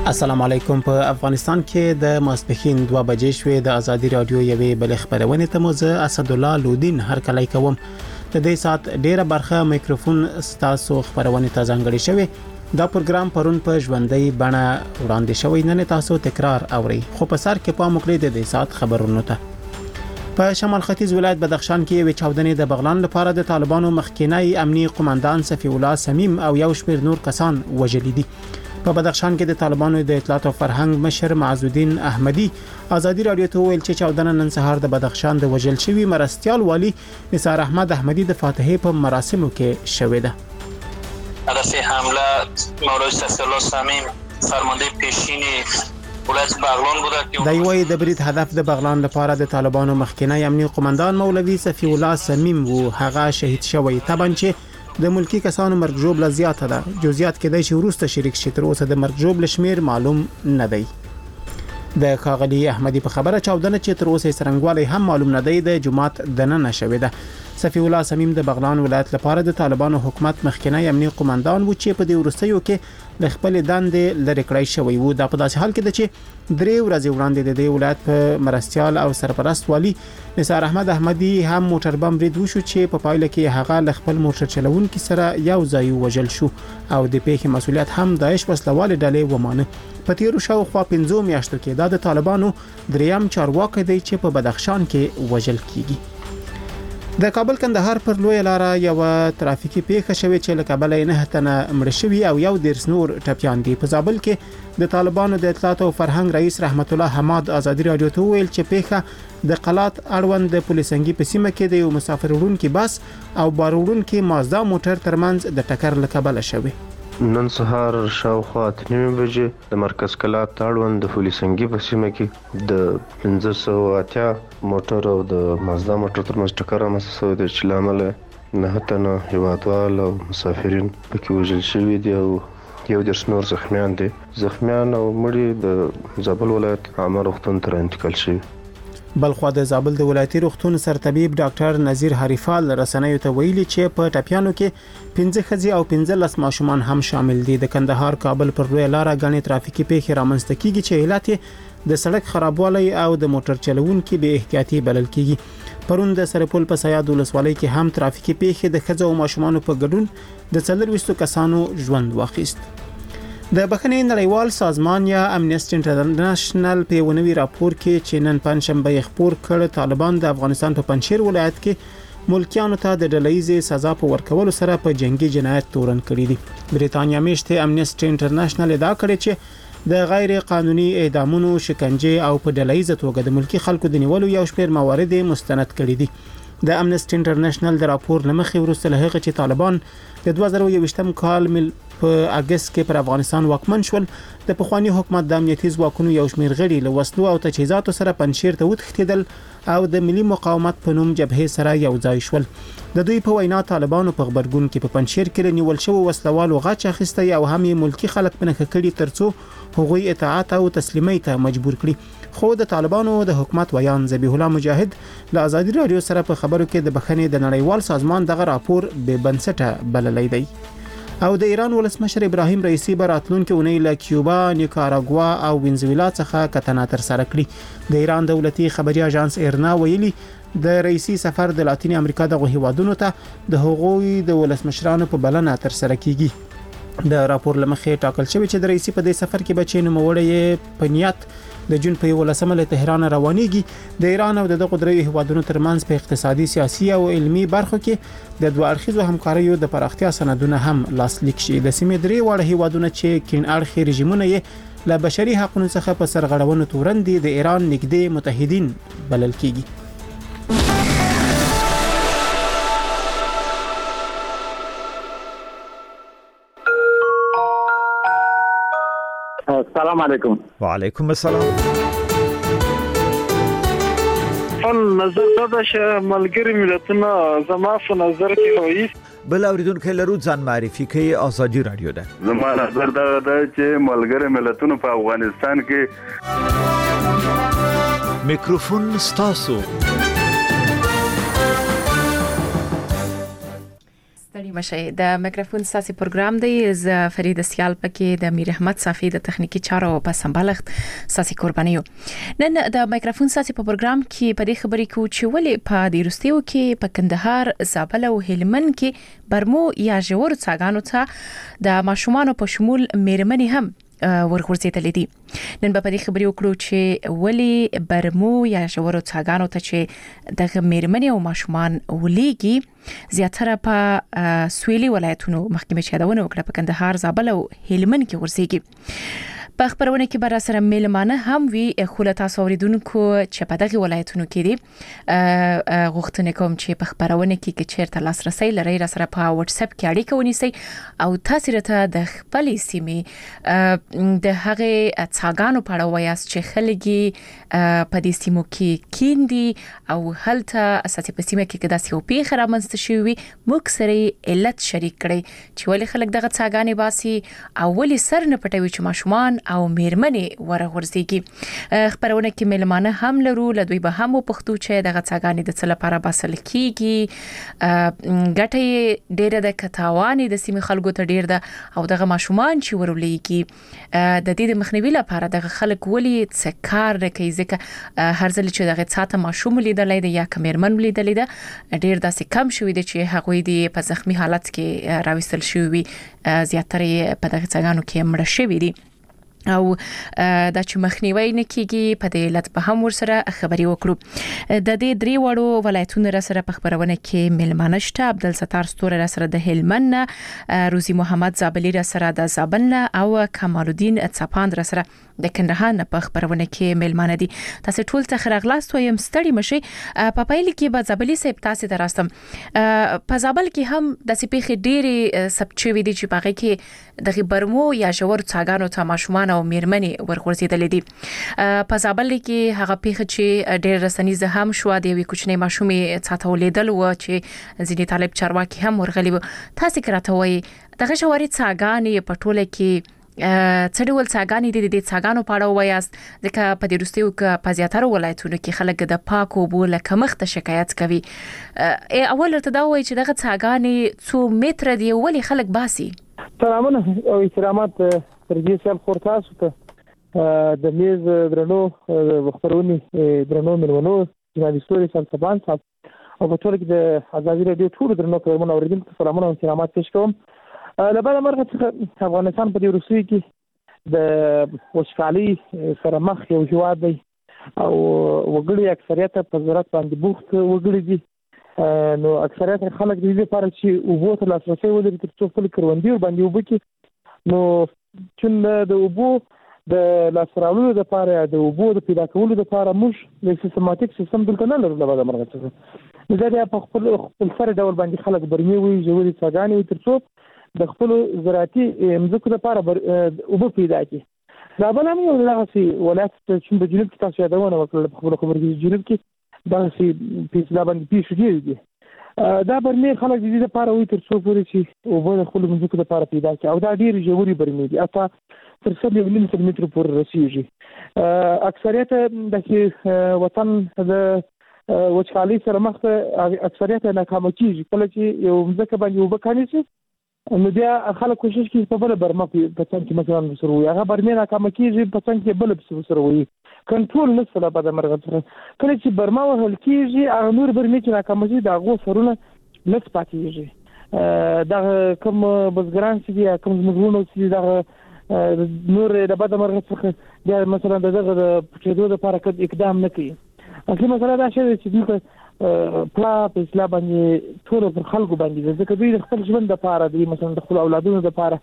السلام علیکم. په افغانستان کې د ماسپښین 2 بجې شوې د ازادي رادیو یوې بل خبرونه ته موزه اسد الله لودین هر کله کوم د دې سات ډیره برخه میکروفون ستاسو خبرونه ته ځانګړي شوی. دا پروګرام پرون په ژوندۍ بڼه وړاندې شوی، نن تاسو تکرار اوري، خو په سر کې پام وکړئ د دې سات خبرونو ته. په شمال ختیځ ولایت بدخشان کې یو چاودنې د بغلان لپاره د طالبانو مخکینی امنیي قوماندان صفی الله سمیم او یو شمېر نور کسان وژل دي. په بدخشان کې د طالبانو د اطلاعات او فرهنګ مشر معزالدین احمدی ازادي رادیو ته ویل چې چاودنه نن سهار د بدخشان د وژل شوی مرستيال والی نثار احمد احمدی د فاتحه په مراسمو کې شوې ده. هدف حمله مولوی صفی الله سمیم فرمانده پیشین ولایت بغلان بوده که د یوې د برید هدف د بغلان لپاره د طالبانو مخکینی امنیي قوماندان مولوی صفی الله سمیم وو. هغه شهید شوی. طبعا چې د ملکی کسانو مرګ جوړه زیاته ده. جزئیات کې د شروع شریک شي تر اوسه د مرګ جوړه شمیر معلوم نه دی. د کاغلی احمدی په خبره چاودنه چې تر اوسه سرنګوالی هم معلوم نه دی د جمعات دننه شوې ده. صفی الله سمیم د بغلان ولایت لپاره د طالبانو حکومت مخکینی امنیي قوماندان و چې په دې ورستیو کې د خپل دندې لری کړی شوی وو. دا په داسې حال کې ده چې 3 ورځې وړاندې د دې ولایت په مرستيال او سرپرست والی نثار احمد احمدی هم موټر بم برید وشو چې په پایله کې هغه خپل موټر چلوونکي سره یو ځای وژل شو او د پیښې مسولیت هم داعش وسلواله ډلې ومانه. په تیرو شاوخوا 15 میاشتو کې د طالبانو دریم چارواکي دی چې په بدخشان کې وژل کیږي. د کابل کندهار پر لوی لار یو ترافیکي پیښه شوې چې له کابل نه تنه مړ شوی او یو ډیر نور ټپيان دي. په زابل کې د طالبانو د اطلاعات او فرهنګ رئیس رحمت الله حماد ازادي رادیو ته ویل چې پیښه د قلات اړوند د پولیسنګي په سیمه کې د یو مسافر وړونکي بس او بار وړونکي مازدا موټر ترمنځ د ټکر لکبل شوی. نن سهار شاوخوا 9 بجې د مرکز کلات اړوند د پولیسنګي په سیمه کې د 1580 موټر او د مازدا موټر ترمنځ ټکر رامنځته شوی چې لامل نه تنه هیوادوال او مسافرین پکې وژل شوي دي او یو ډیر نور زخمیان دي. زخمیان او مړي د زابل ولایت عامه روغتون ته انتقال شوي. بلخوا د زابل د ولایتي روغتون سرطبيب ډاکټر نذیر حریفال رسنیو ته ویلي چې په ټپيانو کې 15 ښځې او 15 ماشومان هم شامل دي. د کندهار کابل پر لوی لار غني ترافیکي پیښې رامنځته کیږي چې علت د سړک خرابوالی او د موټر چلوونکو بې احتیاطي بلل کیږي. پرون د سرپل په سیاد ولسوالۍ کې هم ترافیکي پیښې د ښځو او ماشومانو په ګډون د 420 کسانو ژوند واخیست. د بخښنې نړیوال سازمان یا امنیسټي انټرنیشنل په ونوي راپور کې چې نن پنځشنبه خبر کړ طالبان د افغانستان په پنځشیر ولایت کې ملکیانو ته د ډلهیزې سزا په ورکولو سره په جنگي جنایت تورن کړی دي. بریتانیا میشته امنیسټي انټرنیشنل ادعا کړې چې د غیر قانوني اعدامونو، شکنجه او په ډلهیزه توګه د ملکی خلکو د نیولو یو شمېر موارد مستند کړي دي. د امنیسټي انټرنیشنل د راپور لمخې ورسته له هغه چې طالبان د 2021 کال په اگست کې پر افغانستان واکمن شول، د پخوانی حکومت د امنیتي ځواکونو یو شمېر غړي له وسلو او تجهیزاتو سره پنځشیر ته وتښتیدل او د ملي مقاومت په نوم جبهه سره یو ځای شول. د دوی په وینا طالبانو په خبرګون کې په پنځشیر کې نیول شو وسلوالو غاچ اخیسته او هم ملکی خلک په نخښه کړي ترڅو هغوی اطاعت او تسلیمۍ ته مجبور کړي. خو د طالبانو د حکومت ویان ذبیح الله مجاهد له ازادي رادیو سره په خبرو کې د بخښنې د نړیوال سازمان دغه راپور به بنسټه بللی دی. او د ایران ولسمشر ابراهیم رئیسی براتلونکو اونۍ له کیوبا، نیکاراګوا او وینزویلا څخه کتنه تر سره کړي. د ایران دولتي خبري اژانس ایرنا ویلي د رئیسی سفر د لاتینی امریکا د هیوادونو ته د هغوی د ولسمشرانو په بلنه تر سره کیږي. د راپور لمخې ټاکل شوی چې د رئیسی په دې سفر کې بچی نوموړی په نیت د جون په 11 له تهران روانيږي. د ایران او دغه درې هیوادونو ترمنځ په اقتصادي، سیاسي او علمي برخو کې د دوه اړخیزو همکاریو د پراختیا سندونه هم لاسلیک شي. د سیمې درې وړ هیوادونه چې کین اړخي رژیمونه یې له بشري حقوقو څخه په سرغړونو تورن دي د ایران نږدې متحدین بلل کیږي. السلام علیکم. وعلیکم السلام. نظر دا چې ملګری ملتونه زما په نظر کې رئیس بل اوریدونکو لرو ځان معرفي کوي. ازادي رادیو ده. زما نظر دا چې ملګری ملتونه په افغانستان کې میکروفون ستاسو. ستړي مشه د میکروفون ساسي پروګرام دی ز فرید سیال پکې د میر احمد صافي د تخنیکی چارو په سمبالښت ساسي قربانیو. نن د میکروفون ساسي په پروګرام کې په دې خبرې کو چې ولې په دې روستیو کې په کندهار، زابل او هلمند کې برمو یا ژور څاګانو ته د ماشومان په شمول میرمنې هم ورغورځېدلې دي. نن په دې خبرې وکړو چې ولې برمو یا ژورو څاګانو ته چې د میرمنې او ماشومان ولېږي زیاتره په سویلي ولایتونو مخکې چې یادونه وکړه په کندهار، زابل او هلمند کې ورځيږي. په خبرونه کې بر سره میلمانه هم وی خلتا سوریدونکو چې په دغه ولایتونو کې دي غوښتنه کوم چې په خبرونه کې چیرته لاسرسي لري را سره په واتس اپ کې اړیکه ونیسي او تاسو راته د خپل سیمې د هغه څاګانو په اړه وایاست چې خلګي په دې سیمو کې کیندي او هلته اساسي په سیمه کې داسې یو پیښه رامنځته شوی موږ سره علت شریک کړي چې ولې خلک دغه څاګانې باسي او ولې سر نه پټوي چې ماشومان او میرمنې ورغورځيږي. خبرونه کې میلمانه هم لرو، لدوی به هم پښتو چې دغه څاګانې د څه لپاره باسل کیږي، ګټه ډیره د کتاوانې د سیمې خلکو ته ډیر ده او دغه ماشومان چې ورولېږي د دې د مخنیوي لپاره دغه خلک ولې څه کار کوي، ځکه هر ځل چې دغه څاته ماشوم لیدلې ده یا کمرمن لیدلې ده ډیر داسې کم شوی دي چې هغه دې په زخمی حالت کې راوستل شوی، زیاتره په دغه څاګانو کې مړ شوی دي او دا چې مخنیوي نکېږي په دې لټ په هم ورسره خبري وکړو. د دې درې وړو ولایتونو سره په خبرونه کې میلمانه شته. عبدالستار ستوره سره د هلمند، روزي محمد زابلی سره د زابل او کمال الدین څپاند سره د کندهار په خبرونه کې میلمانه دي. تاسو ټول ته خراغلاست وایم، ستړي مشي. په پایل کې به زابلی صاحب تاسو دراستم په زابل کې هم د سپېخ ډېری سبچوي دي چې باغې کې د برمو یا ژور څاګانو ته ماشومان او میرمنې ورغورځېدلې دي. په زابل کې هغه پیښه چې ډېر رسنیز هم شو د یوې کوچنۍ ماشومې څاته ولیدل و چې ځینې طالب چارواکي هم ورغلي و. تاسو کراته وایي دغه ژورې څاګانې په ټوله کې څه ډول څاګانې دي؟ د څاګانو په اړه وایاست ځکه په دې وروستیو کې په زیاتره ولایتونو کې خلک د پاکو اوبو له کمښت شکایت کوي. اول ته دا وایي چې دغه څاګانې څو متره دي، ولې خلک باسي؟ سلامونه او احترامات ترجیح صاحب خورتاسو ته د میز درنو خبرونې درنو ملونو جناب ستوري سلطان صاحب او په ټول کې د ازادي رادیو ټول درنو کارمون اوریدونکو سلامونه او احترامات پیښ کوم. لبعد مرغه څخه افغانستان په دې روسي کې د وشکالي سره مخ یو هیواد دی او وګړي اکثریت په زراعت باندې بوخت وګړي دي. نو اکثریت خلک د دې لپاره چې اوبو ته لاسرسي ولري تر څو خپل کروندې باندې اوبه کې نو چې د اوبو د لاسراوړلو لپاره د اوبو د پیدا کولو لپاره موږ د سیستماتیک سیستم دلته نه لرو. لبعد مرغه څخه دا په خپل سره ډول باندې خلک برمي وي ژورې څاګانې تر څو د خپل زراعتي مځکو لپاره اوبه پیدا کړي. دا بل هم یو لاسي ولایت چې په جنوب کې تاسو یادونه وکړه په خپل خبرو کې جنوب کې دا سي پیسلا باندې پیښ دي. دا برمي خلک د دې لپاره وي تر څو پورې چې اوبه د خپل مځکو لپاره پیدا کړي او دا ډېر ژورې برمي دي اته تر 7 متر پورې رسیږي. اکثریت د وطن د وچکالي سره مخ اکثریت ناکام کیږي. کله چې یو مځکه باندې اوبه کاني شي نو بیا خلک کوشش کوي په بل برمه په څنګه کې مثلا سره وي هغه برمه ناکام کیږي په څنګه کې بل سره وي کنټرول نشته. په د مرغه کله چې برمه وهل کیږي هغه نور برمه چې ناکام شي دا غو سرونه نس پاتېږي. دا کوم بزګران چې کوم زموږونو چې دا نور د بد مرغه څخه بیا مثلا دغه د پټېدو لپاره کډ اقدام نه کوي. اصلي مسله دا شی چې دلته پلا په اسلام باندې ټول پر خلکو باندې ځکه دوی د خپل ژوند لپاره د مثلا د خپل اولادونو لپاره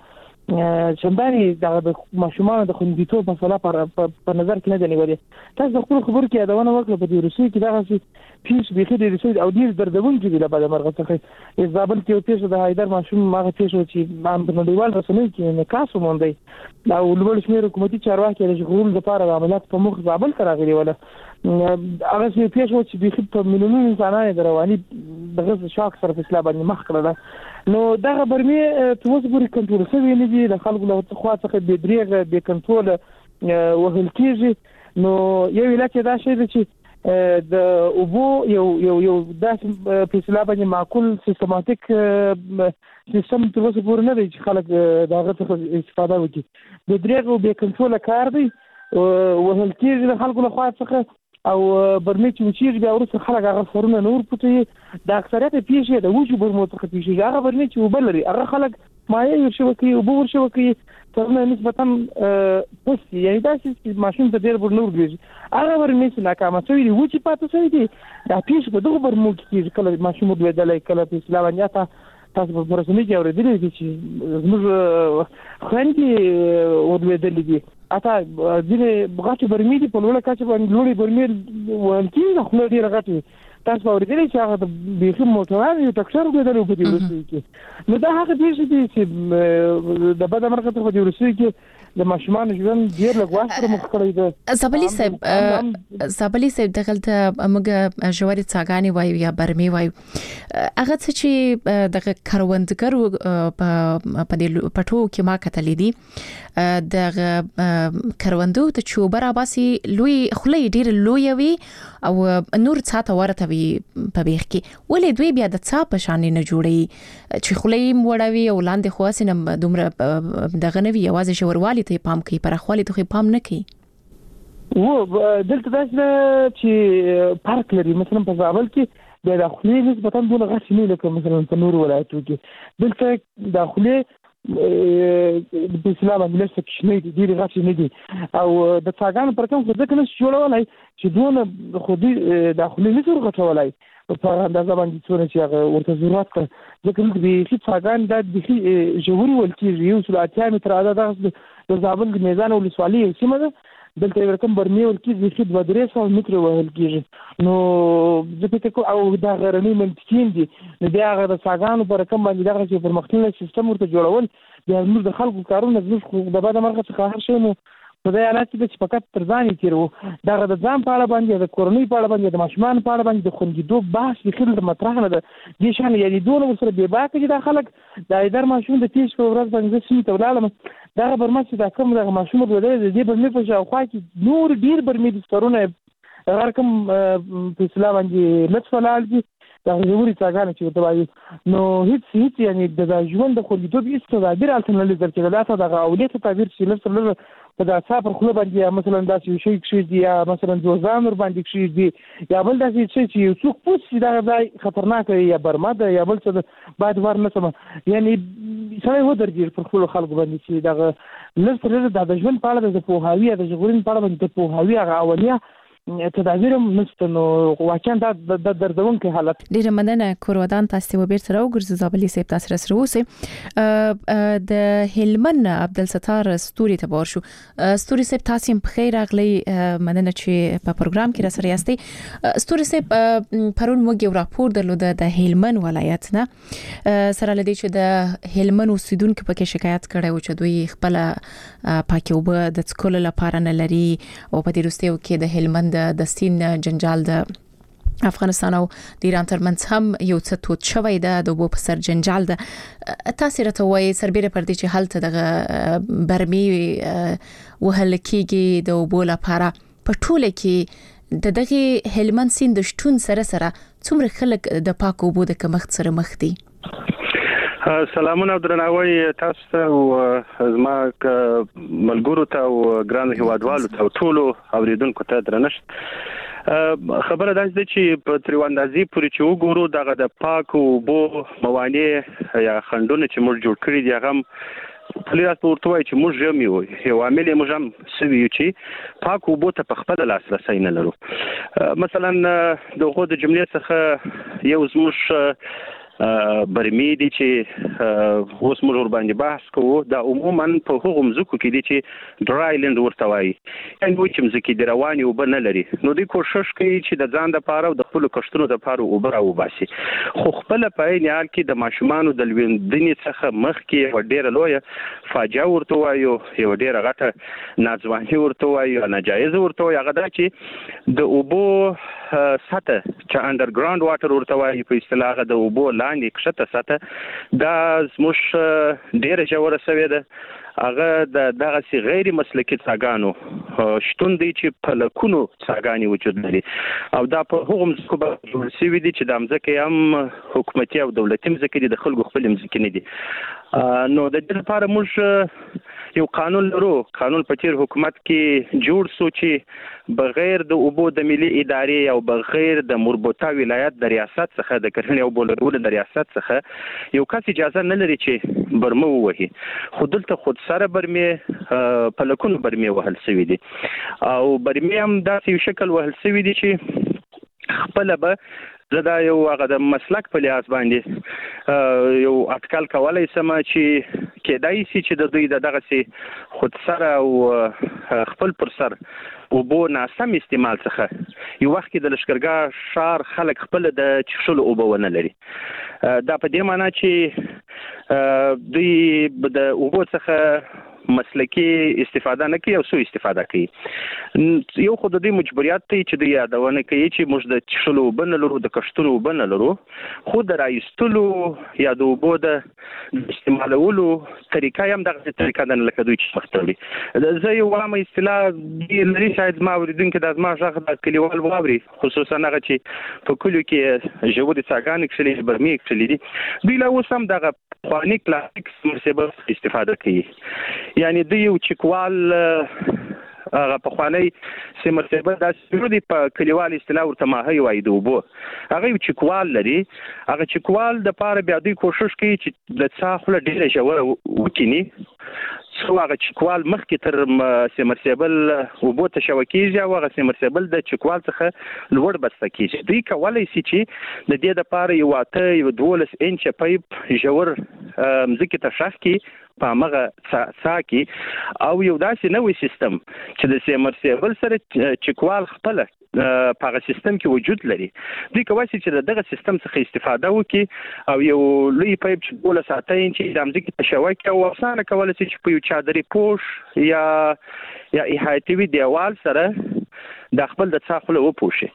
شنداني د ماشومان د خوندیتوب مسله په نظر کې نه دی نیولې. تاسو د خپل خبرو کې یادونه وکړه په دې روسي کې دا پیښ بيخي د روسي او ډیر دردونکې دی. لبعد مرغه څخه زابل کې یو پیښ د حیدر ماشوم ماغه پیښ چې مان په نړیوال رسنۍ کې نکاس وموندي او لوړ شمیر حکومتي چارواکي د شغل لپاره د عملیات په مخ زابل ته راغلي ولا هغه چې پیښ چې بيخي په ملیونونو انسانانو د رواني دغه شاک سره په اسلام باندې مخ کړل. نو دا برمي توس پوری کنټرول شوی نه دي د خلکو له خوا څخه به دریغه به کنټرول وهل کیږي. نو یو علت دا شی چې د اوبو یو داسې فیصله باندې معقول سیستماتیک سیستم تر اوسه پورې نه دی چې خلک دغه څخه استفاده وکړي. د دریغو به کنټرول کار دی وهل کېږي د خلکو له خوا څخه او برمې چې وچیږي بیا وروسته خلک هغه سرونه نور پټوي. د اکثریت پیښې د وچو برمو څخه پیښېږي. هغه برمې چې اوبه لري هغه خلک مایع ورشوه کوي، اوبه ورشوه کوي، سرونه نسبتا پستي، یعنې داسې ماشین ته ډېر بر نه ورګېږي. هغه برمې چې ناکامه شوي دي وچې پاتې شوي دي دا پیښې په دغو برمو کې کېږي. کله ماشین ولوېدلی، کله په اصطلاح باندې تاسو په رسنۍ کې اورېدلي دي چې زموږ خویندې ولوېدلې دي. اته ځینې غټې برمې دي په لوړه کچه باندې لوړې برمې ویل کېږي د خوله ډېره غټې وي. تاسو به اورېدلی چې هغه د بیخي موټران یو ټکسر ولوېدلی په دې وروستیو کې. نو دا هغه پیښې دي چې د بده مرغه په دې وروستیو کې د ماشومانو ژوند ډېر لږ وخت سره مخ کړی دی. زابلي صاحب دغلته موږ ژورې څاګانې وایو یا برمې وایو، هغه څه چې د کروندګرو په دې پټو کې ما کتلې دي د کروندو ته چوبره باسي لوی خلې ډېر لوی وي او نور څاته ورته وي په بیخ کې، ولې دوی بیا د څا په شان نه جوړي چې خلې موړوي او لاندې خواسنه دومره دغه نوي یوازې شوروالي ته پام کوي، پرخوالي ته پام نه کوي. دلته داسې چې فرق لري. مثلا په زابل کې د خلې نسبتا دونه غټې نه لکه مثلا په نورو ولایتو کې. دلته د خلې په اصطلاح باندې لږ کوچنۍ دي، ډېرې غټې نه دي. او د څاګانو پر کوم خو ځکه نشي جوړولی چې دونه خو دوی د خولې نشي ورغټولی په اندازه باندې څونه چې هغه ورته ضرورت کړه. ځکه موږ بیخي څاګانې دا بیخي ژورې ویل کېږي. 180 متره دغه د زابل د میزان ولسوالۍ یو سیمه ده، دلته یو رقم برمې ویل کېږي بیخي 200-300 متره وهل کېږي. نو زه فکر کوم او دا غرنۍ منطقې دي، نو بیا هغه د څاګانو په رقم باندې دغه چې پرمختللی سیستم ورته جوړول بیا موږ د خلکو کارونه زموږ د بده مرغه څخه هر شی مو خدای حالات چې فقط تر ځان یې تېروو. دغه د ځان په اړه باندې، د کورنۍ په اړه باندې، د ماشومانو په اړه باندې د خوندیدو بحث بیخي د مطرح نه ده. دې شان یعنې دونه ورسره بې باکه چې دا خلک د ایدر ماشوم د پیښې په ورځ باندې زه سیمې ته ولاړم، دغه برمه چې دا کوم دغه ماشوم ولوېدلی د دې برمې په شاوخوا کې نور ډېر برمې د سترونه هغه رقم په اصطلاح باندې لڅ ولاړ دي، دغه ژورې څاګانې چې ورته وایي. نو هېڅ یعنې د ژوند د خوندیتوب هېڅ تدابیر هلته نه لیدل کېده. دا ته دغه اولې تدابیر چې لږ تر لږه په دا څا پر خوله باندې یا مثلا داسې یو شی کښېږدي یا مثلا جوزان ور باندې کښېږدي یا بل داسې شی چې یو څوک پوه شي دغه ځای خطرناکه یا برمه ده یا بل څه ده باید ور نه سمه. یعنې سړی ودرېږي پر خپلو خلکو باندې چې دغه لږ تر لږه د ژوند په اړه د پوهاوي یا د ژغورنې په اړه باندې د پوهاوي هغه اولیه تدابیر هم نشته. نو واقعا دا د دردونکي حالت. ډیره مننه کورودان، تاسو به بیرته راوګرځو. زابلي صاحب تاسو سره اوسئ. د هلمند عبدالستار ستوري ته ورشو. ستوري صاحب تاسو په خیر راغلی، مننه چې په پروګرام کې را سره یاستئ. ستوري صاحب پرون موږ یو راپور درلود د هلمند ولایت نه سره لدی چې د هلمند اوسیدونکو په کې شکایت کړی و چې دوی خپل پاکي اوبه د څکلو لپاره نه لري او په دې وروستیو کې د هلمند د سین جنجال د افغانستان او د ایران ترمنځ هم یو څه تود شوی ده، د اوبو په سر جنجال ده. تاسو راته وایي سربېره پر دې چې هلته دغه برمې وهل کېږي د اوبو لپاره، په ټوله کې د دغه هلمند سیند د شتون سره سره څومره خلک د پاک اوبو د کمښت سره مخ دي؟ سلامونه او درناوی تاسو ته او زما ملګرو ته او ګران هیوادوالو ته او ټولو اوریدونکو ته درنښت. خبره ده چې په تریواندازي پورې چې وګورو دغه د پاک اوبو موانع یا خندونه چې موږ جوړ کړی دي هغه پلیاس ورته وایي چې موږ هم یو عامل موږ هم سوي چې پاک اوبو ته په خپل لاسرسی نه لرو. مثلا دغه د جملې څخه یو زموږ برمې دي چې اوس موږ ور باندې بحث کوو، دا عموما په هغو مځکو کې دي چې ډرای لند ورته وایي، یعنې وچې مځکې دي، روانې اوبه نه لري. نو دوی کوښښ کوي چې د ځان دپاره او د خپلو کښتونو دپاره اوبه راوباسي، خو خپله په عین حال کې د ماشومانو د لویدنې څخه مخکې یوه ډېره لویه فاجعه ورته وایو، یوه ډېره غټه ناځواني ورته وایو، ناجایزه ورته وایو. هغه دا چې د اوبو سطح چې انډرګراوند واټر ورته وایي په اصطلاح، د اوبو لاندې کښته ساته دا زموږ ډېره ژوره شوې ده. هغه د دغه غیر مسلکي څاګانو شتون دی چې په لکونو څاګانې وجود لري او دا په هغو مځکو باندې جوړ شوي دي چې دا مځکې هم حکومتي او دولتي مځکې دي، د خلکو خپل مځکې نه دي. نو د دې لپاره موږ یو قانون لرو. قانون په تیر حکومت کې جوړ شو چې بغیر د اوبو د ملي ادارې او بغیر د مربوطه ولایت د ریاست څخه د کرنې او بولرولو د ریاست څخه یو کس اجازه نه لري چې برمه ووهي. خو دلته خود سره برمې په لکونو برمې وهل شوي دي او برمې هم داسې یو شکل وهل شوي دي چې خپله به زه دا یو هغه د مسلک په لحاظ باندې یو اټکل کولی شم چې کېدای شي چې د دوی د دغسې خود سره او خپل پر سر اوبو ناسم استعمال څخه یو وخت کې د لښکرګاه ښار خلک خپل د څښلو اوبه ونه لري. دا په دې معنی چې دوی د اوبو څخه مسلکی استفاده نه کوي او سو استفاده کوي. یو خو د دې مجبوریت دی چې د یادونه کوي چې موږ د څښلو اوبه نه لرو، د کښتونو اوبه نه لرو، خو د رایستلو یا د اوبو د استعمالولو طریقه هم دغه طریقه ده لکه دوی چې مختلفي. زه یو عامه اصطلاح لري شاید ما اوریدونکي د زما غږ د کلیوال واوري، خصوصا هغه چې په کلیو کې ژورې څاګانې کښلي برمې کښلي دي، دوی لا اوس هم دغه پخواني کلاسیک سمرسیبل استفاده کوي. یعنی دوی یو چکوال هغه پخوانی سمرسیبل داسې دی په کلیوال اصطلاح ورته ماهی وایي د اوبو، هغه یو چکوال لري. هغه چکوال د پاره بیا دوی کوشش کوي چې د څاه خوله ډېره ژوره وکیني څو هغه چکوال مخکې تر سمرسیبل اوبو ته شوه کېږي او هغه سمرسیبل د چکوال څخه لوړ بسته کېږي. دوی کولی شي چې د دې دپاره یو 12 انچه پیپ ژور مځکې ته ښخ کړي په همغه څاه کې او یو داسې نوی سیستم چې د سمرسیبل سره چکوال خپله په هغه سیستم کې وجود لري. دوی کولی شي چې دغه سیستم څخه استفاده وکړي او یو لوی پیپ چې 12 انچې د مځکې ته شوه کړي او اسانه کولی شي چې په یو چادري پوش یا احاطوي دیوال سره د خپل د څاه خوله وپوشي.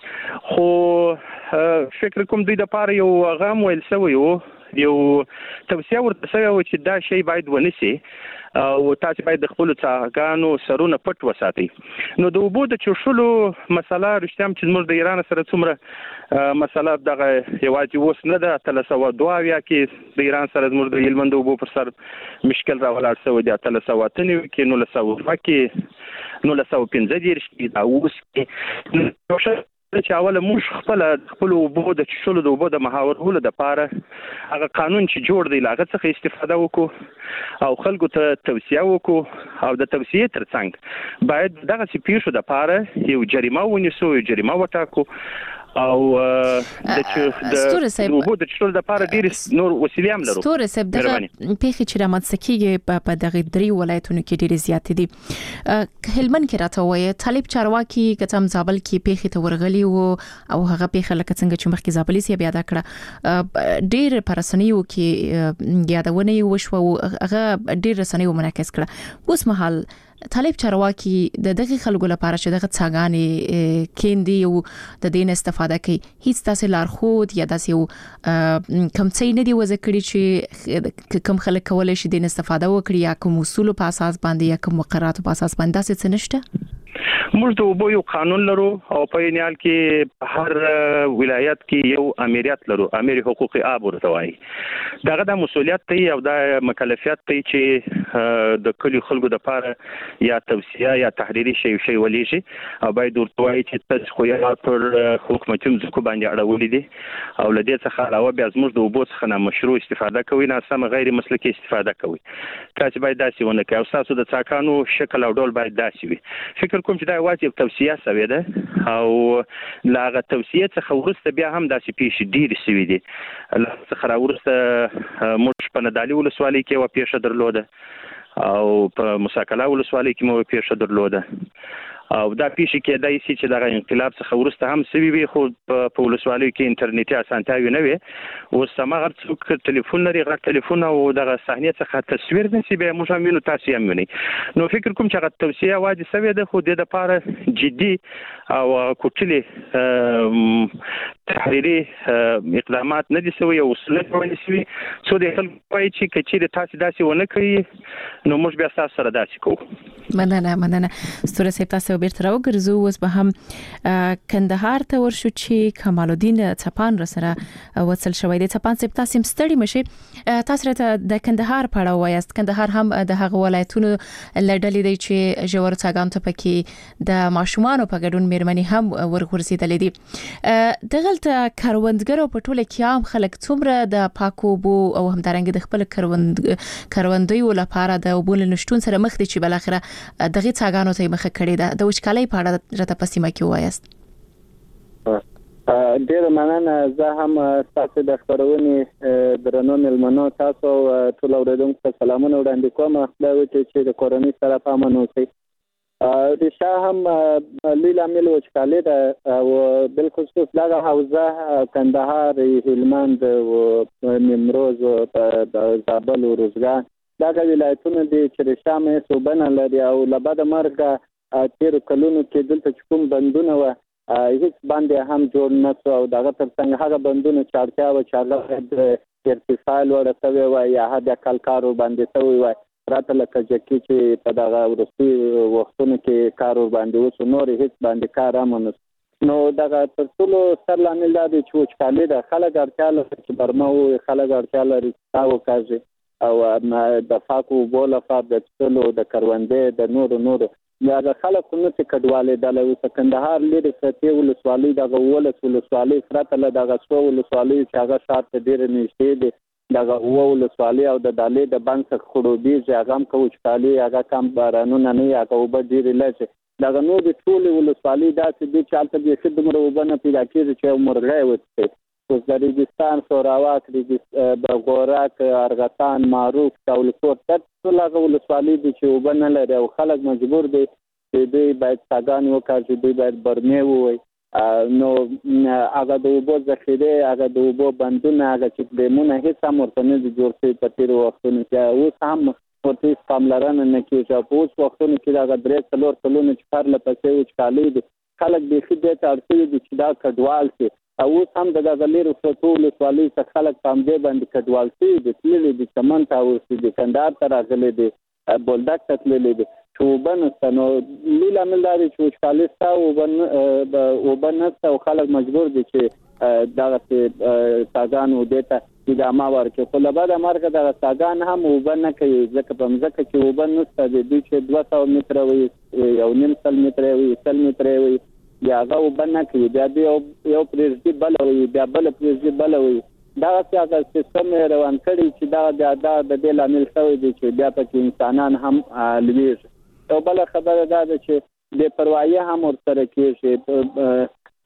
خو فکر کوم دوی دپاره یو غم ویل شوی و، یو توصیه ورته شوې وه چې دا شی باید ونیسي او تاسو باید د خپلو څاګانو سرونه پټ وساتئ. نو د اوبو د چښلو مسله رښتیا هم چې زموږ د ایران سره څومره مسله دغه یوازې اوس نه ده، 1302 کې د ایران سره زموږ د هلمند اوبو پر سر مشکل راولاړ شوی دی، 1398 کې 1902 کې 1915 کې دا اوس کې چې اوله موږ خپل اوبو د چښلو د اوبو د مهارولو دپاره هغه قانون چې جوړ دی له هغه څخه استفاده وکړو او خلکو ته توصیه وکړو او د توصیې ترڅنګ باید دغسې پیښو دپاره یو جریمه ونیسو، یو جریمه وټاکو او د اوبو د چښلو لپاره ډېرې نور وسیلې هم لرو. ستوره صاحب دغه پیښې چې رامنځته کېږي په دغه درې ولایتونو کې ډېرې زیاتې دي. هلمند کې راته وایي طالب چارواکي که څه هم زابل کې پیښې ته ورغلي وو او هغه پیښه لکه څنګه چې مخکې زابلي صاحب یاده کړه ډېر په رسنیو کې یادونه یې وشوه او هغه ډېر رسنیو منعکس کړه. اوس مهال طالب چارواکي د دغه خلکو لپاره چې دغه څاګانې کیندي او د دین استفاده کوي هیڅ تاسو لارښود یا داسې یو کوم څه نه دی وځ کړی چې کوم خلک کولای شي دین استفاده وکړي یا کوم اصول په اساس باندې یا کوم مقررات په اساس باندې داسې څه نشته؟ موږ د اوبو یو قانون لرو او په یې حال کې هر ولایت کې یو امریت لرو، امیر حقوق آب ورته وایي. دغه د مسؤلیت دی او د مکلفیت دی چې د کلیو خلکو دپاره یا توصیه یا تحریري شی ولېږي او باید ورته وایي چې تاسو خو یې پر حکومتي مځکو باندې اړولي دي او له دې څخه علاوه بیا زموږ د اوبو څخه نامشروع استفاده کوي، ناسمه غیر مسلکي استفاده کوي. تاسو باید داسې ونه کوئ او تاسو د څاګانو شکل او ډول باید داسې وي. فکر کوم چې دا یوازې یو توصیه شوې ده او له هغه توصیې څخه وروسته بیا هم داسې پیښې ډېرې شوي دي. له هغه څخه راوروسته موږ په ندالي ولسوالۍ کې یوه پیښه درلوده او په موسی قلعه ولسوالۍ کې مو پیښه درلوده او دا پیښې کېدای شي چې د انقلاب څخه وروسته هم سوي وي خو په ولسوالیو کې انټرنیټي اسانتیاوې نه وي. اوس هغه څوک ټلیفون لري غږ ټلیفون او دغه صحنې څخه تصویر نشي به موږ هم وینو تاسو هم وینئ. نو فکر کوم چې هغه توصیه واجب سوي ده خو د لپاره جدي او کوټلي تحریري اقدامات نه دي سوي او اصول نه سوي. څو د خلکو پای چې کچې تاسو داسې ونه کوي نو موږ بیا تاسو سره داسې کوو. مننه ستوره سیب تاسو بیرته راوګرځو. اوس به هم کندهار ته ورشو چې کمال الدین چپان را سره وصل شوی دی. چپان سیب تاسو ستړي مشي تاسو ته د کندهار په اړه وایست. کندهار هم د هغه ولایتونو لړډلې دی چې ژور څاګان ته پکې د ماشومان په ګډون مېرمنې هم ورغورځېدلې دي. دغلته کروندګرو په ټوله کې عام خلک څومره د پاکو بو او همدارنګه د خپل کروندویو لپاره د اوبو نشټون سره مخ دي چې بل اخره دغه څاګانو ته مخه کړې ده. د وچکالۍ په اړه راته پسیمه کې وایست. ډیر مننه. زه هم تاسو د خبرونې درنو ملمنو تاسو ټول اوریدونکو ته سلامونه وړاندې کوم. خدای وکړي چې د کورونی سره په امن اوسئ. د شاه هم لوی لامل وچکالۍ ده او بالخصوص دغه حوزه کندهار، هلمند او نیمروز او زابل او روزګان دغه ولایتونه دي چې شامه صوبنه لري او لبد مرګه تیر کلونو کې دلته کوم بندونه و هیڅ باندې هم جوړ نه شو او دغه ترڅنګ هغه بندونه چې اړتیا و چې د ارتفاع لوړ شوی و یا د کلکارو باندې شوی و راته لکه جکی چې په دغه ورستي وختونو کې کارو باندې وسو نور هیڅ باندې کار امن نو دغه تر ټولو ستر لامل دی چې وچکالي د خلک اړتیا لري چې برمه او خلک اړتیا لري تاسو کوي او د فاکو بوله فاب د ټولو د کروندې د نور دا خلک نو چې کډواله د لوي کندهار لري ستې ولسوالۍ دغه ولسوالۍ فرته له دغه سو ولسوالۍ چې هغه شاته ډیر نږدې دي دغه ولسوالۍ او د دالې د بانک څخه خړوبي ځاګم کوچکالي هغه کم بارانونه نه هغه وبدیر لږ دغه نو د ټول ولسوالۍ داسې دي چې البته د خدمت وبنه پیدا کیږي چې مرغې وته اوس د ریګستان سوراوات د غوراک ارغتان معروف دولتور ټول هغه ولسوالۍ دي چې وبنه لري او خلک مجبور دي چې دوی باید څنګه وکړي دوی باید برمه وي نو هغه د وبو ذخیره هغه د وبو بندونه هغه چې دمونه هیڅ هم ورته نه جوړ شوی په تیر وختونو کې اوس هم ورته پاملرنه نه کیږي په اوس وختونو کې هغه درې څلور کلونه چې کار لپاره وچکالي دي خلک به خدای ته اړتیا دي چې دا کډوال شي او اوس هم د غلیر فوټول سوالي څخه خلک پام دې باندې کډوال شي د تللي د چمن ته اوسې د کندهار ته راغلي دي بولدک ته تللي دي وبنستنو لیلا ملداري چې وچکالي ستا وبنست او خلک مجبور دي چې دغه ساګان و دیتا ادامه ورکړي خو له بعد مرګ دغه ساګان هم وبنه کوي ځکه په مځکه کې وبنست دي چې 200 متره وي یو نیم سل متره وي سل متره وي یا هغه وبنه کوي بیا یو پرېږدي بل وي بیا بل پرېږدي بل وي دا څنګه سیستم روان کړي چې دا د دې لامل شوی دي چې بیا پکې انسانان هم لویږي او بل خبره دا ده چې د پروايي هم ورسره کېږي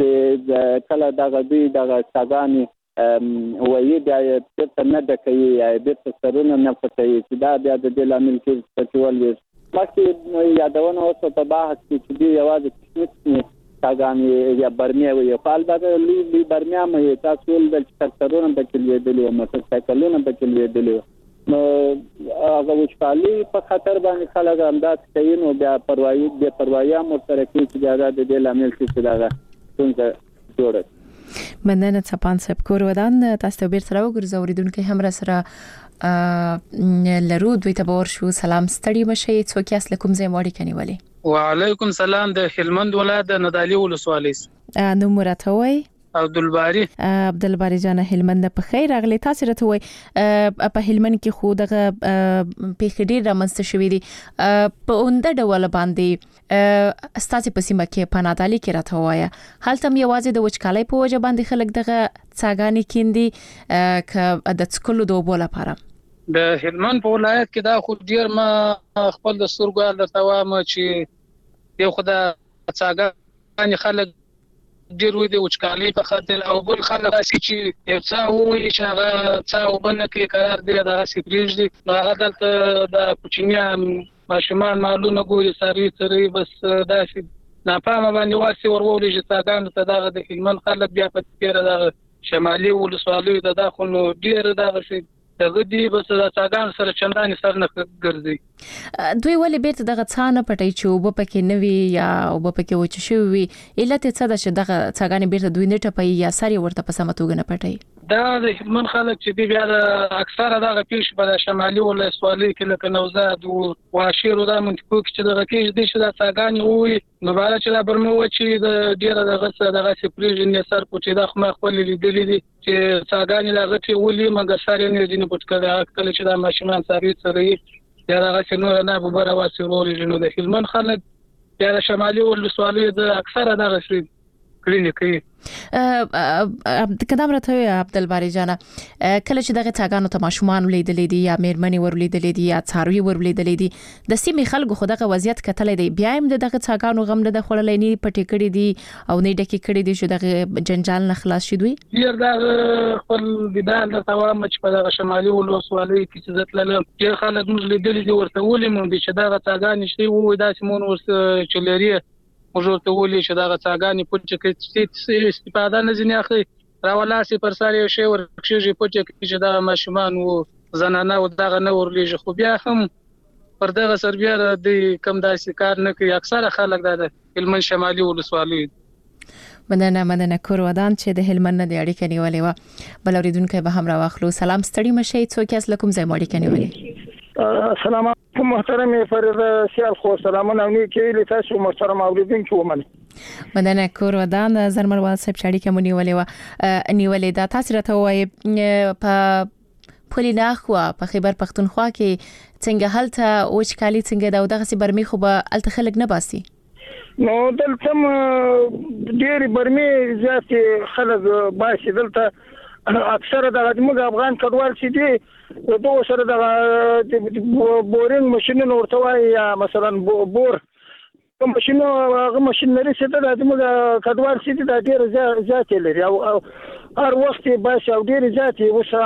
چې کله دغه دوی دغه ساګانی وایي د څه نه د کوي یا د سرونه نه پټي چې دا بیا د دې لامل کې څه وي مخکې یادونه اوسه په بحث کې چې دی یوازې ساګانی یا برمه وي په البته لوی برمه مې تاسو ول د سرونه په کې لیدلو موټر سایکلونه په کې لیدلو نو هغه وچکالي په خطر باندې خلک انداز کوي نو بیا پروايي هم سره کوي چې دا د دې لامل چې دا څنګه جوړه مننه چپان صاحب کور ودان تاسو به سره وګرځوریدونکو هم را سره لرو دوی ته باور شو سلام ستړي مشي څوک اصل کوم ځای موري کني ولی وعلیکم سلام د هلمند ولایت د ندالي ولسوالۍ نو مراتوي عبدالباری جان هلمند په خیر راغلی تاسو راته وای په هلمند کې خو دغه په ډیر رامنځته شوې دي په اونده ډول باندې ستاسو په سیمه کې پنادالي کې راته وای هلته یوازې د وچکالۍ په وجه باندې خلک دغه څاګانی کیندي ک د څکلو دوبو لپاره د هلمند په ولایت کې دا خو ډیر ما خپل د سرګال درته وایم چې یو خدای څاګانی خلک ډیر وي د وچکالۍ په خاطر او بل خلک چې یو څه وي چې هغه څه وبنه کې قرار دی دا سپریج دي هغه دلته د کوچنیان ماشومان معلومه ګوري ساري بس دا ناپامه باندې واسي ورولې چې څاګانو ته دغه د هلمند خلک بیا په تیر دغه شمالي ولسوالیو د داخلو ډیر دغه شي دغه دی بس د څاګان سره چنداني سر نه ګرځي. دوی ولې بیرته دغه څانه پټي چې وب پکې نوي یا وب پکې وچ شوی علت څه ده چې دغه څاګان بیرته دوی نه ټپي یا ساري ورته په سمتوګ نه پټي؟ دا د هلمند خلک چې دی بیا اکثره دغه پیش په شمالي ولسوالیو کې لکه نوزاد او واشیر دا منطقو کې چې دغه کې د شي د څاګان وي نو بالا چې دا برمه و چې د ډیره دغه سپریژن یې سر پټي دا خو خپل لیدلې دي چې څاګان لاغټي ولي مګر ساري نه دي نه پټ کړي کله چې دا ماشومان ساري سره یا دغه څنګه نه به بره واسي ورولې نو د هلمند خلک یا د شمالي ولسوالیو د اکثره دغه شي کلینیکي قدم راته عبدالباری جان کله چې دغه څاګانو ته ماشومان ولیدلې دي یا میرمنې ورلیدلې دي یا څاروي ورلیدلې دي د سیمې خلکو خو دغه وضعیت کتلې دی بیا هم دغه څاګانو غم نه د خړلې نه پټې کړې دي او نه ډکې کړې دي چې دغه جنجال نه خلاص شي دوی ډیر دا خپل بدال د توام چې په دغه شمالي ولسوالۍ کې چې ځتل ډیر خلک موږ لیدلې دي ورته ولې مونږ چې دغه څاګان شته وو داسې مون ورته چلري موږ ته ولې چې دغه څاګانې پټ کې استفاده نه ځنی اخلي راولاسي پر ساري شی ورکشي پټ کې چې دا ماشومان وو زنانه او دغه نه ورلېږي خو بیا هم پر دغه سربیا د کم داسې کار نه کوي اکثره خلک د هلمند شمالي ولسوالۍ مننه کور ودان چې د هلمند د اړیکې نیولې و بل اوریدونکو به هم راوخلو سلام ستړي مشي څوک اس لکم زې مړی کني ولې السلام علیکم محترم فرید سیال خو سلامونه نو کې تاسو محترم اوریدونکو ومنه مننه کور ودان زرمر واتساپ اړیکې مونږ نیولې دا تاسو راته وایي په پولینا په خیبر پختونخوا کې څنګه هلته اوچکالي څنګه دا دغه سي برمي خو به الته خلک نه باسي نو دلته ډېر برمي ذات خلک باسي دلته اکثره د موږ افغان کډوال چې دي دوه سره د بورینګ ماشينونو ورته وایي یا مثلا بور ماشينو هغه ماشينري چې د موږ کډوال چې دي د ډېر ذات لري او هر وخت باسي او ډېر ذات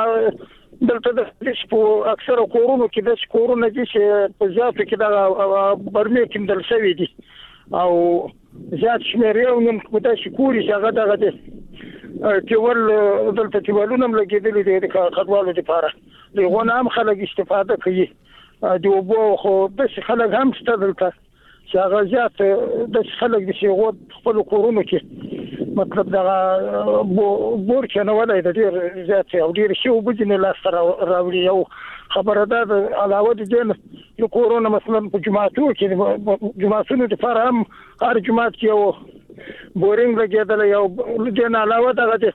وسه دلته د سپو اکثره کورونو کې د کورونو چې په ذات کې د برمي کې دل شوی دي او ذات شمیر یو نیم کوته شکوري څنګه دغه کېول دلته کېولونه لګېدلې دي د کډوالو لپاره لغونه هم خلک استفاده کوي دی وبو خو د خلک هم ستدلته چې هغه زیات د خلک د شیغو خپل کورونو کې مطلب دا بور کې نه ولای د ډیر زیات او ډیر شی وبجنه لا سره راوړي یو خبره ده علاوه د دین یو کورونا مثلا په جماعتو کې جماعتونو لپاره هم هر جماعت کې یو بورینګ لګیدل یو دین علاوه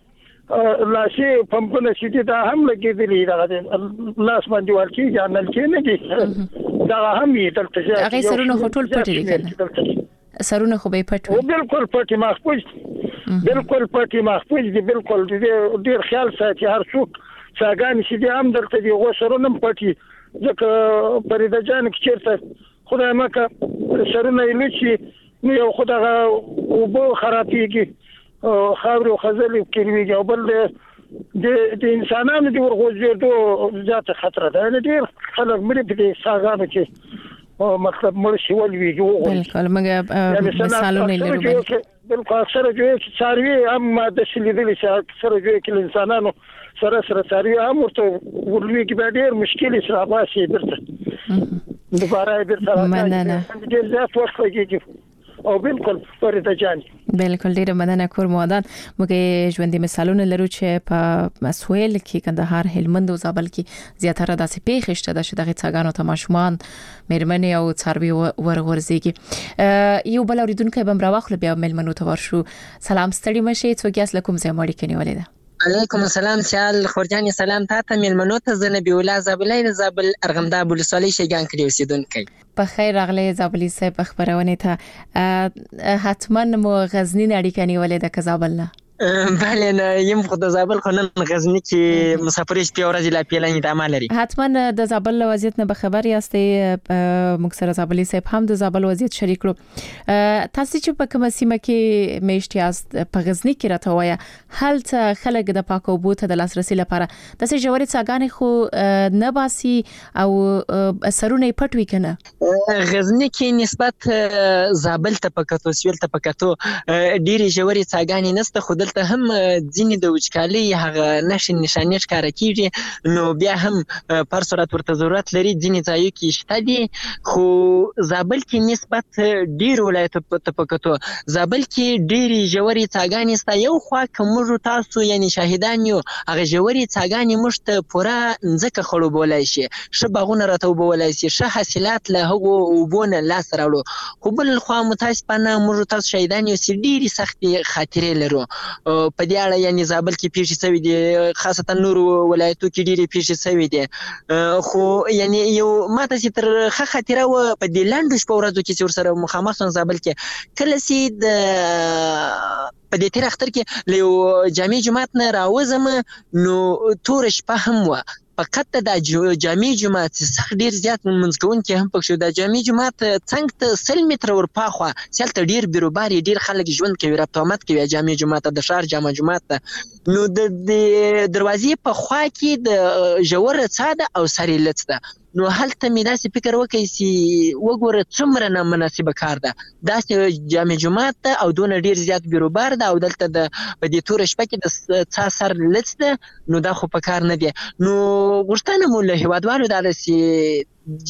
دغه لاشي پمپونه چې دا هم لګیدلی دا لاس باندې ورکی ځانل کې نه دي دا هم یې دلته هغه سرونه هټول پټی کنه سرونه خو به پټو بالکل پټی محفوظ بالکل پټی محفوظ دي بالکل ډیر خیال ساتي هر څوک څنګه چې دي هم دلته دی وسرونه پټی ځکه پرېدا جان کې چیرته خدای مکه سرونه یې لچی نو یو خدای او بو خرابېږي خاور او خزل کې او بل د انسانانو د ورغوځېدو ذات خطر ده نه ډیر خلک مړي په دې ساګانو کې مطلب مړ شي ولويږي بالکل موږ مثالونه لرو بالکل اکثره چې څاروي هم د شلیدل چې اکثره چې انسانانو سره څاروي هم ورته ورلويږي به ډیر مشکل سره باسي درته دوباره درته راځي ډیر زیات وخت لګیږي او بالکل فريده جان بالکل ډیره مننه کور مودان موږ ژوندۍ مثالونه لرو چې په مسویل کې کندهار هلمند او زابل کې زیاتره داسې پیښ شته چې دغه څاګانو ته ماشومان مېرمنې او څاروي ورغورځيږي یو بل اوریدونکو به راوخل بیا ملمنو ته ورشو سلام ستړي مشي څوک یاس لکم زه مړی کني ولیدا علیکم السلام سیال خورجان سلام ته ملمنو ته زنبی ولا زابلای زابل ارغمدا بولسوالۍ شیګان کړي اوسیدونکو په خیر راغلی زابلی صاحب خبرونه ته حتما مو غزنی اړیکه نیولې د کزابل نه بله نه یم خو د زابل خو نن غزنی کې مسافرې شپې ورځې لا پیلنې د عمل لري. حتما د زابل وضعیت نه خبر یاستئ. موږ سره زابلي صاحب هم د زابل وضعیت شریک کړو. تاسو چې په کومه سیمه کې میشت یاست په غزنی کې راته وایي هلته خلک د پاک اوبو ته د لاسرسي لپاره د سجوري څاګانې خو نه باسي او سرونه پټوي کنه. غزنی کې نسبت زابل ته پکاتو سویل ته پکاتو ډېری ژوري څاګانې نسته خو دلته هم ځینې د وچکالۍ هغه نښانې ښکاره کیږي نو بیا هم پر صورت ورته ضرورت لري ځینې ځایو کې شته دي خو زابل کې نسبت ډېر ولایتو ته پکاتو زابل کې ډېری ژوري څاګانې سته. یو خوا که موږ تاسو یعنی شاهدان یو هغه ژوري څاګانې موږ ته پوره ځمکه خړوبولی شي ښه باغونه راته وبولی شي ښه حاصلات له هغو اوبو نه لاسته راوړو خو بل خوا متاسفانه موږ تاسو شاهدان یو چې ډېرې سختې خاطرې لرو په دې اړه یعنی زابل کې پیښې شوې دي خاصتا نورو ولایتو کې ډېرې پیښې شوې دي خو یعنی یو ماته چې تر ښه خاطره وه په دې لنډو شپو ورځو کې چې ورسره مخامخ شوم زابل کې کله چې په دې تیر اختر کې له یو جامع جماعت نه راوځم نو توره شپه هم وه فقط د جامع جماعت څخه ډیر زیات منځ کوونکي هم پکښ د جامع جماعت څنګ ته 100 متره ورپاخوا سلته ډیر بیروبار ډیر خلک ژوند کوي رابطه آمد کوي جامع جماعت د شهر جامع جماعت نو د دروازې په خوا کې د ژوره څاده او سری لڅ ده نو هلته مې داسې فکر وکړ چې وګوره څومره نامناسبه کار ده داسې جامع جماعت ده او دونه ډیر زیات بیروبار ده او دلته د په دې توره شپه کې د څا سر لڅ ده نو دا خو په کار نه دی نو غوښتنه مو له هیوادوالو دا ده چې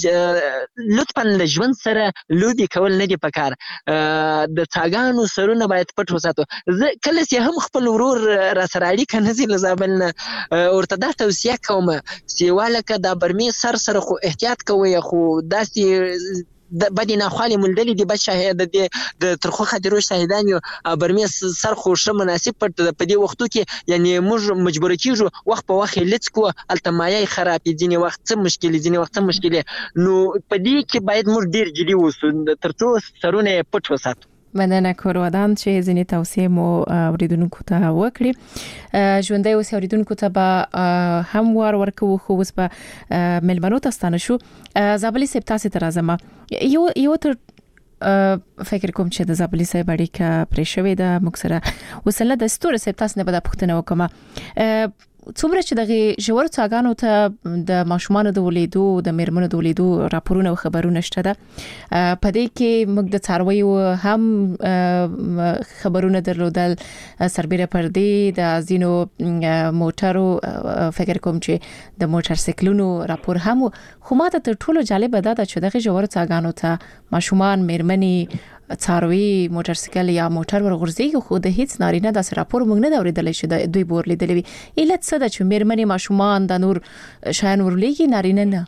لطفا له ژوند سره لوبې کول نه دي پکار د څاګانو سرونه باید پټ وساتو زه کله چې هم خپل ورور را سره اړیکه نه ځي له زابل نه ورته دا توصیه کوم چې والکه دا برمې سر سره خو احتیاط کوئ خو داسې د بدی ناخوالي مولدلې دی بچ شاهد د ترخو خاطرو شاهدان یو برمې سر خو ښه مناسب پټ په دې وختو کې یعنی موږ مجبور کیږو وخت په وخت لڅ کو التمایي خراب ځینې وخت څه مشکل ځینې وخت څه مشکل نو په دې کې باید موږ ډیر جدي اوسو ترڅو سرونه پټ وساتو. مننه کورودان چې ځینې توصیه مو اوریدونکو ته وکړي ژوندۍ اوس اوریدونکو ته به هم ورکو خو اوس به ملمنو ته ستانه شو زابلي صاحب تاسو ته راځم یو تر فکر کوم چې د زابلي صاحب اړیکه پرې شوې ده موږ سره وسله د ستوره صاحب تاسو نه به پوښتنه وکم څومره چې دغه ژور څاګانو ته د ماشومان د ولیدو د میرمنو د ولیدو راپورونه او خبرونه شته ده په دې کې موږ د څارویو هم خبرونه درلودل سربېره پر دې د زینو موټرو فکر کوم چې د موټر سایکلونو راپور هم خو ماته تر ټولو جالب ده چې دغه ژور څاګانو ته ماشومان میرمنې څاروي موټر سایکل یا موټر ورغورځي خو د هیڅ نارینه داسې راپور موږ نه اوریدلی چې د دوی بور لیدلی وي علت څه ده چې میرمنې ماشومان د نور شیان ورلیږي نارینه نه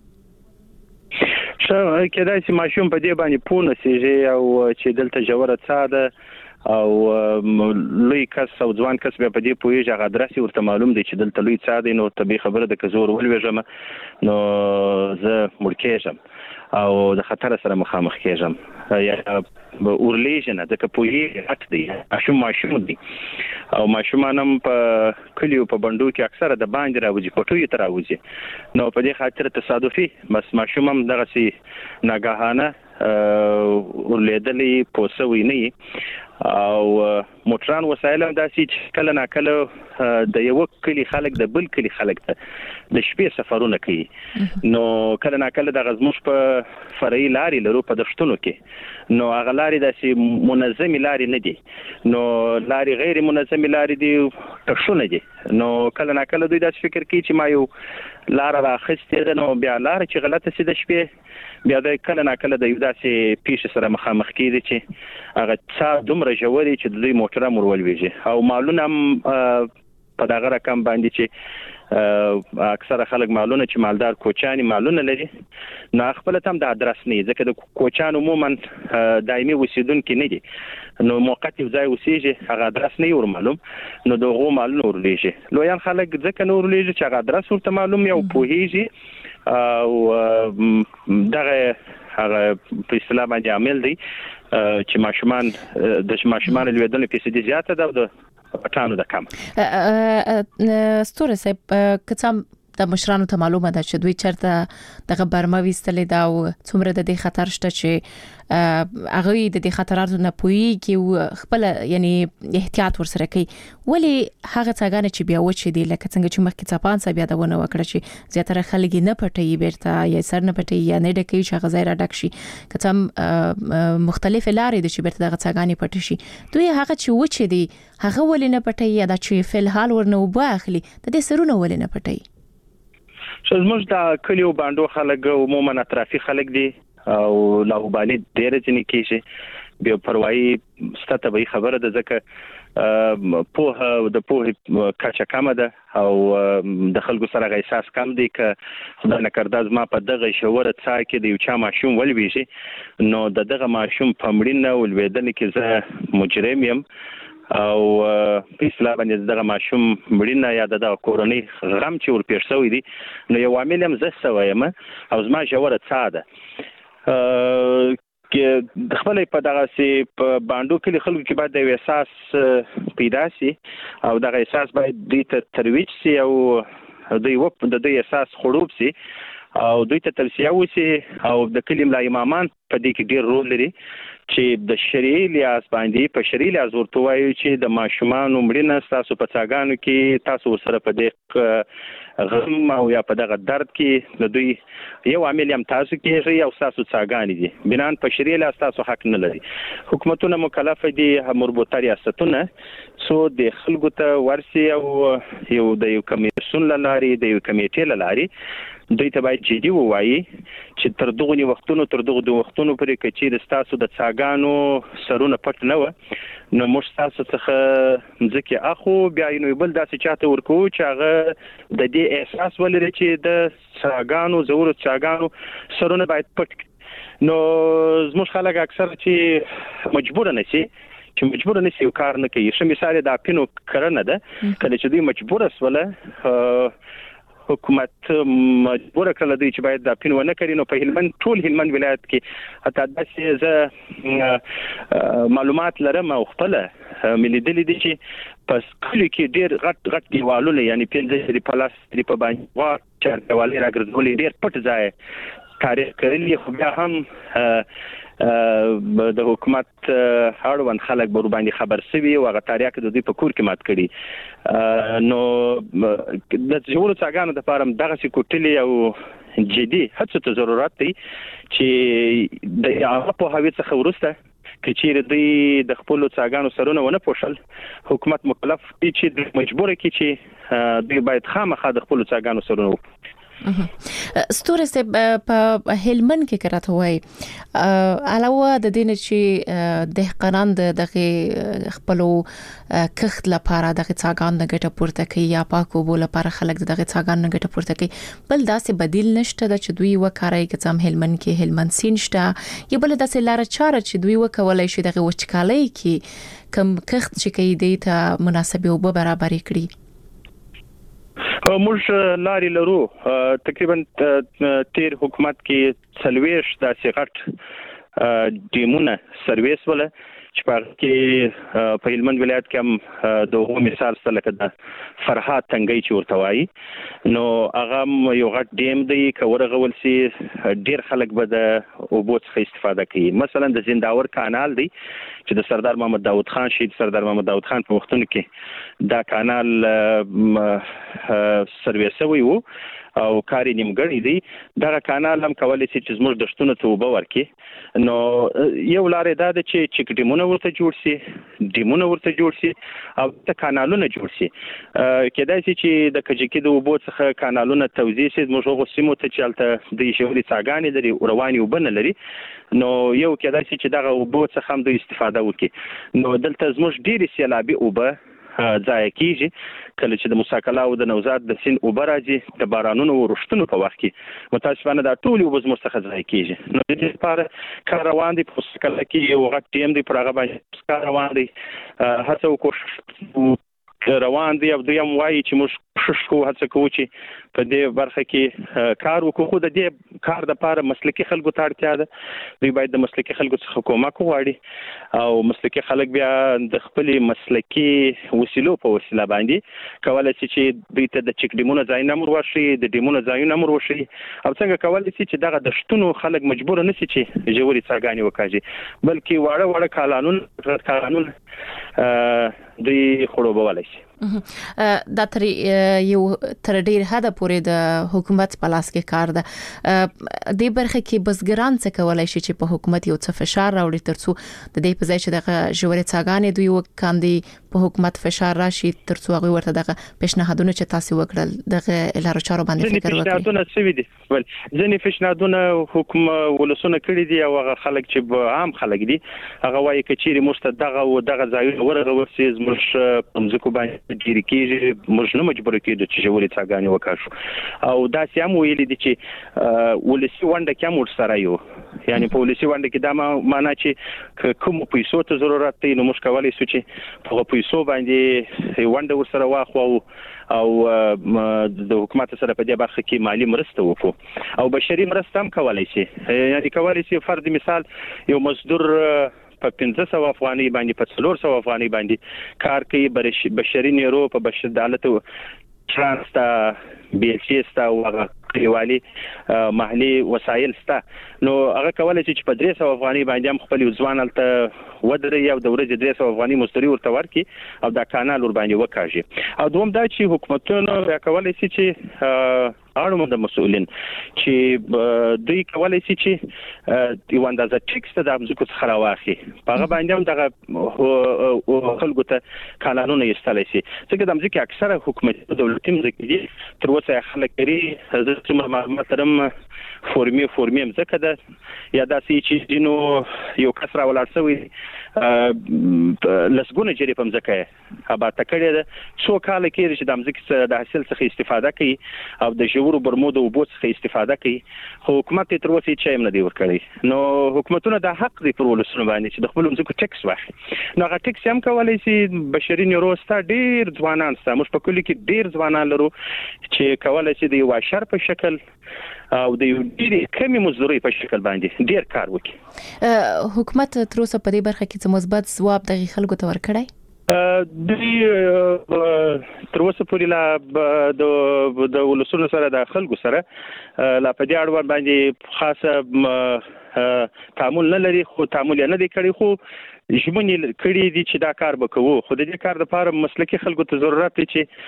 ښه کېدای شي ماشوم په دې باندې پوه نشي او چې دلته ژوره څا ده او لوی کس او ځوان کس بیا په دې پوهیږي هغه ادرس ورته معلوم دی چې دلته لوی څا دی نو طبیعي خبره ده که زه ولوېږم نو زه مړ کېږم او د خطر سره مخامخ کېږم یا اورلیږي نه ځکه پوهیږي حق دی ماشوم دی او ماشومان هم په کلیو په بندو کې اکثره د باندې راوځي کوټوي ته راوځي نو په دې خاطر تصادفي بس ماشوم هم دغسې ناګهانه ورلیدلې پوسوي نه او موټران وسایل هم داسې چې کله ناکله د یو کلی خلک د بل کلی خلک ته د شپې سفرونه کوي نو کله ناکله د غزموش په فرعي لارې لرو په دښتونو کې نو هغه لارې داسې منظمې لارې نه دي نو لارې غیر منظمې لارې دي ټکشونه دي نو کله ناکله دوی داسې فکر کوي چې ما یو لاره راخستې ده نو بیا لاره چې غلطه سي د شپې بیا د کله ناکله د یو داسې پیښې سره مخامخ کېږي چې هغه څا دومره ژورې چې د دوی موټر هم ورولوېږي او مالونه هم په دغه رقم باندې چې اکثره خلک مالونه چې مالدار کوچاني مالونه لري نو خپل ته هم د ادرس نه ځکه د کوچان عموما دایمي اوسیدونکي نه دي نو موقت یو ځای اوسېږي هغه ادرس نه ور معلوم نو دغه مالونه ورلېږي لویان خلک ځکه نور ورلېږي چې هغه ادرس ورته معلوم یو پوهیږي او دغه هغه په اسلام باندې عمل دی چې ماشومان د ماشومان لویدل په سدي زیاته ده پټانو د کم ستوره صاحب کڅم د مشرانو ته معلومه ده چې دوی چرته د برما وستلې دا او څومره د دې خطر شته چې هغه د دې خطراتو نه پوي کې خپل یعنی احتیاط ورسره کوي ولی هغه څنګه چې بیا وچې دي لکه څنګه چې مخکې څپان څه بیا دا ونه وکړه چې زیاتره خلک نه پټي بیرته یا سر نه پټي یا نه ډکې چې غزای را ډک شي کڅم مختلف لارې د چې بیرته دغه څنګه پټي شي دوی هغه چې وچې دي هغه ولې نه پټي یا دا چې فل حال ورنه وباخلي د دې سرونه ولې نه پټي زموږ د کلیو باندې خلک عموما اطرافي خلک دي او لاوبالي ډېر ځنې کېږي بیا پروايي ستته به خبره ده ځکه په کچا کم ده او د خلکو سره احساس کم دی ک خدای نه کړدا ما په دغه شوره څا کې د یو چا ماشوم ولويږي نو دغه ماشوم په مړینه ولویدل کې زه مجرم یم او په اسلام باندې دغه ماشوم مړینه یا د کورونی غم چې ور پیښ شوی دی نو یو عامل هم زه سوایم او زما جوړه څاده کې د خپل په دغه سي په باندې کې خلکو کې باید د احساس پیدا شي او دغه احساس باید د ترویج شي او د احساس خړوب شي او دوی ته توصیه وشي او د کلیم لا امامان په دې کې ډیر رول لري چې د شریعي لیاس باندې په شریعي لیاس ورته وایي چې د ماشومان مړینه تاسو په څاګانو کې تاسو سره په دې غم او یا په دغه درد کې د دوی یو عامل هم تاسو کې او تاسو څاګانې دي بنان په شریعي لیاس تاسو حق نه لري حکومتونه مکلف دي مربوطه ریاستونه سو د خلکو ته ورسي او یو د یو کمیسیون لاري د یو کمیټې لاري دوی ته باید جدي ووایي چې تر دغه وختونو پرې کچې د تاسو د څاګانو سرونه پټ نه و نو موږ تاسو څخه ځکه اخو بیا نو بل داسې چاته ورکو چې هغه د دې احساس ولري چې د څاګانو سرونه باید پټ نو زموږ خلک اکثر چې مجبور نه شي یو کار نه کوي ش مثال د اپینو کرنه ده کله چې دوی مجبور اسوله حکومت مجبور کړل دی چې باید د اپین ونه کړي نو په ټول هلمند ولایت کې حتی داسې ز معلومات لرم او خپل ملي دلی دي چې پس کلی کې ډیر غټ دیوالونه یعنی 15 پلاستیک په باندې وا چارتوالي راګرځولې ډیر پټ ځای تاریخ کړلی خو بیا هم د حکومت هاړوند خلک بر باندې خبر سوي او هغه تاریخ د دوی په کور کې مات کړي نو د جوړو څنګه د فارم دغه سکوټلی او جدي هڅه ته ضرورت دی چې د هغه په هوی څخه ورسته کچېر دوی د خپل څنګه سرونه ونه پوښل حکومت مکلف دی چې مجبور کی چې دوی باید خامخا د خپل څنګه سرونه ستوره په هلمند کې کراته وای علاوه د دین چې دهقانان دغه خپل کښت لپاره دغه څاګان نه ګټه پورته کوي یا پاکو بول لپاره خلک دغه څاګان نه ګټه پورته کوي بل داسې بدیل نشته چې دوی وکړای چې څم هلمند سین شته یا بل داسې لار چاره چې دوی وکولای شي دغه وچکالۍ کې کم کښت چې کوي د ته مناسبه او برابر کړي موږ لاري لرو تقریبا تیر حکومت کې سلويش د سیغټ ډیمونه سرویس ولا چې په کې په هلمند ولایت کې هم دوه مثال سره لکه فرحات تنګي چې ورته وایي نو هغه یو غټ ډیم دی کورغول سي ډیر خلک به د اوبو څخه استفاده کوي مثلا د زنداور کانال دی چې د سردار محمد داوود خان شهید سردار محمد داوود خان په وختونو کې دا کانال سرویسوي وو او کاری نیمګړی دی دا کانال هم کولای شي چې زموږ دشتونه ته وبو ورکي نو یو لارې دا د چې ډیمونه ورته جوړ شي او د کانالونو جوړ شي کېدای شي چې د کجکی د وبو څخه کانالونو توزیع شي زموږ غوسمو ته چلته د شوري څاګانې لري رواني وبنه لري نو یو کېدای شي چې دغه وبو څخه هم د استفاده وکړي نو دلته زموږ ډېری سیلابي وبه ځای کیږي کله چې د مساکلا او د نوزاد د سین اوبه راځي د بارانونو ورشتونو په وخت کې متاسفانه دا ټول اوبه زموږ څخه ځای کیږي نو د دې لپاره کار روان دي په مساکلا کې یو غټ ټیم دی پر هغه باندې کار روان دي هڅه وکړو روان دي او دویم وایي چې موږ کوشش کوو هڅه کوو چې په دې برخه کې کار وکړو خو د دې کار لپاره مسلکي خلکو ته اړتیا ده دوی باید د مسلکي خلکو څخه کومک وغواړي او مسلکي خلک بیا د خپل مسلکي وسیلو په وسیله باندې کولای شي چې دوی ته د چک ډیمونو ځای نمبر ورشي د ډیمونو ځایونه امر وشي او څنګه کولای شي چې دغه د شتونو خلک مجبور نه شي چې جوړي څاګانی وکړي بلکې واړه قانون دوی خړوبولای شي دا تر ډیر حد پورې د حکومت په لاس کې کار ده د برخه کې بزګران څه کولای شي چې په حکومت یو څه فشار راوړي ترڅو د دې په ځای چې دغه جوړې څاګانې دوی وکاندي په حکومت فشار راشي ترڅو هغه ورته دغه پیشنهادونه چې تاسو وکړل دغه لارو چارو باندې فکر وکړي پیشنهادونه څه وي دي ول ځینې پیشنهادونه حکومت ولسونه کړی دي او هغه خلک چې عام خلک دي هغه وايي کچېری مست دغه ځای ورغه ورسېز مش پمځکو باندې ډیر کېږي موږ نه مجبور کېدو چې جوړې څاګانې وکړو او دا سم ویل دي چې ولسی ونده کوم سره یو یعنی په ولسی ونده کې دا معنا چې کوم پیسو ته ضرورت دی نو موږ کولای شو چې په پیسو باندې ونده ور سره واخو او د حکومت سره په دې برخه کې مالی مرسته وکړو او بشري مرسته هم کولای شي یعنی کولای شي فرض مثال یو مزدور په 500 افغاني باندې په 400 افغاني باندې کار کوي بشري نیرو په بشر عدالت ترانستا بیلچستا او هغه کلیوالي محلي وسایل ستا نو هغه کولای شي چې په 300 افغاني باندې هم خپل ځوان الته ودري او د ورځې 300 افغاني مستری ورته ورکي او دا کانال ور باندې وکاږي او دوم دا چې حکومتونه کولای شي چې اړوند مسؤلین چې دوی کولای شي چې یو اندازه ټیکس ته د امزکو څخه راوخي هغه باندې هم دغه خلکو ته قانونونه یستلای شي څنګه د امزکو اکثره حکومت دولتي مزکې دي تر اوسه خلک لري چې معلومات ترم فورمي مزکه ده یا داسې چې دینو یو کسره ولارسوي لسګونه جری په مزکه ابا تکړه ده څو کال کې چې د امزکه د حاصل څخه استفاده کوي او د جوړو برمودو او بوت څخه استفاده کوي حکومت تر اوسه چې هم نه دی ورکړي نو حکومتونه د حق دی پر ولسونه باندې چې د خپل مزکه ټیکس واخلي نو هغه ټیکس هم کولای شي بشري نیروستا ډیر ځوانان ستا موږ په کلی کې ډیر ځوانان لرو چې کولای شي د یو اشر په شکل او د یو ډیر کمی مزدوري په شکل باندې ډیر کار وکړي حکومت تر اوسه په دې برخه کې څه مثبت ځواب د خلکو ته ورکړی تر اوسه پورې لا د ولسونو سره د خلکو سره لا په دې اړه باندې خاصه تعامل نه لري خو تعامل نه دی کړی خو ژمنې کړې دي چې دا کار وکړو خو د دې کار لپاره مسلکي خلکو ته ضرورت دی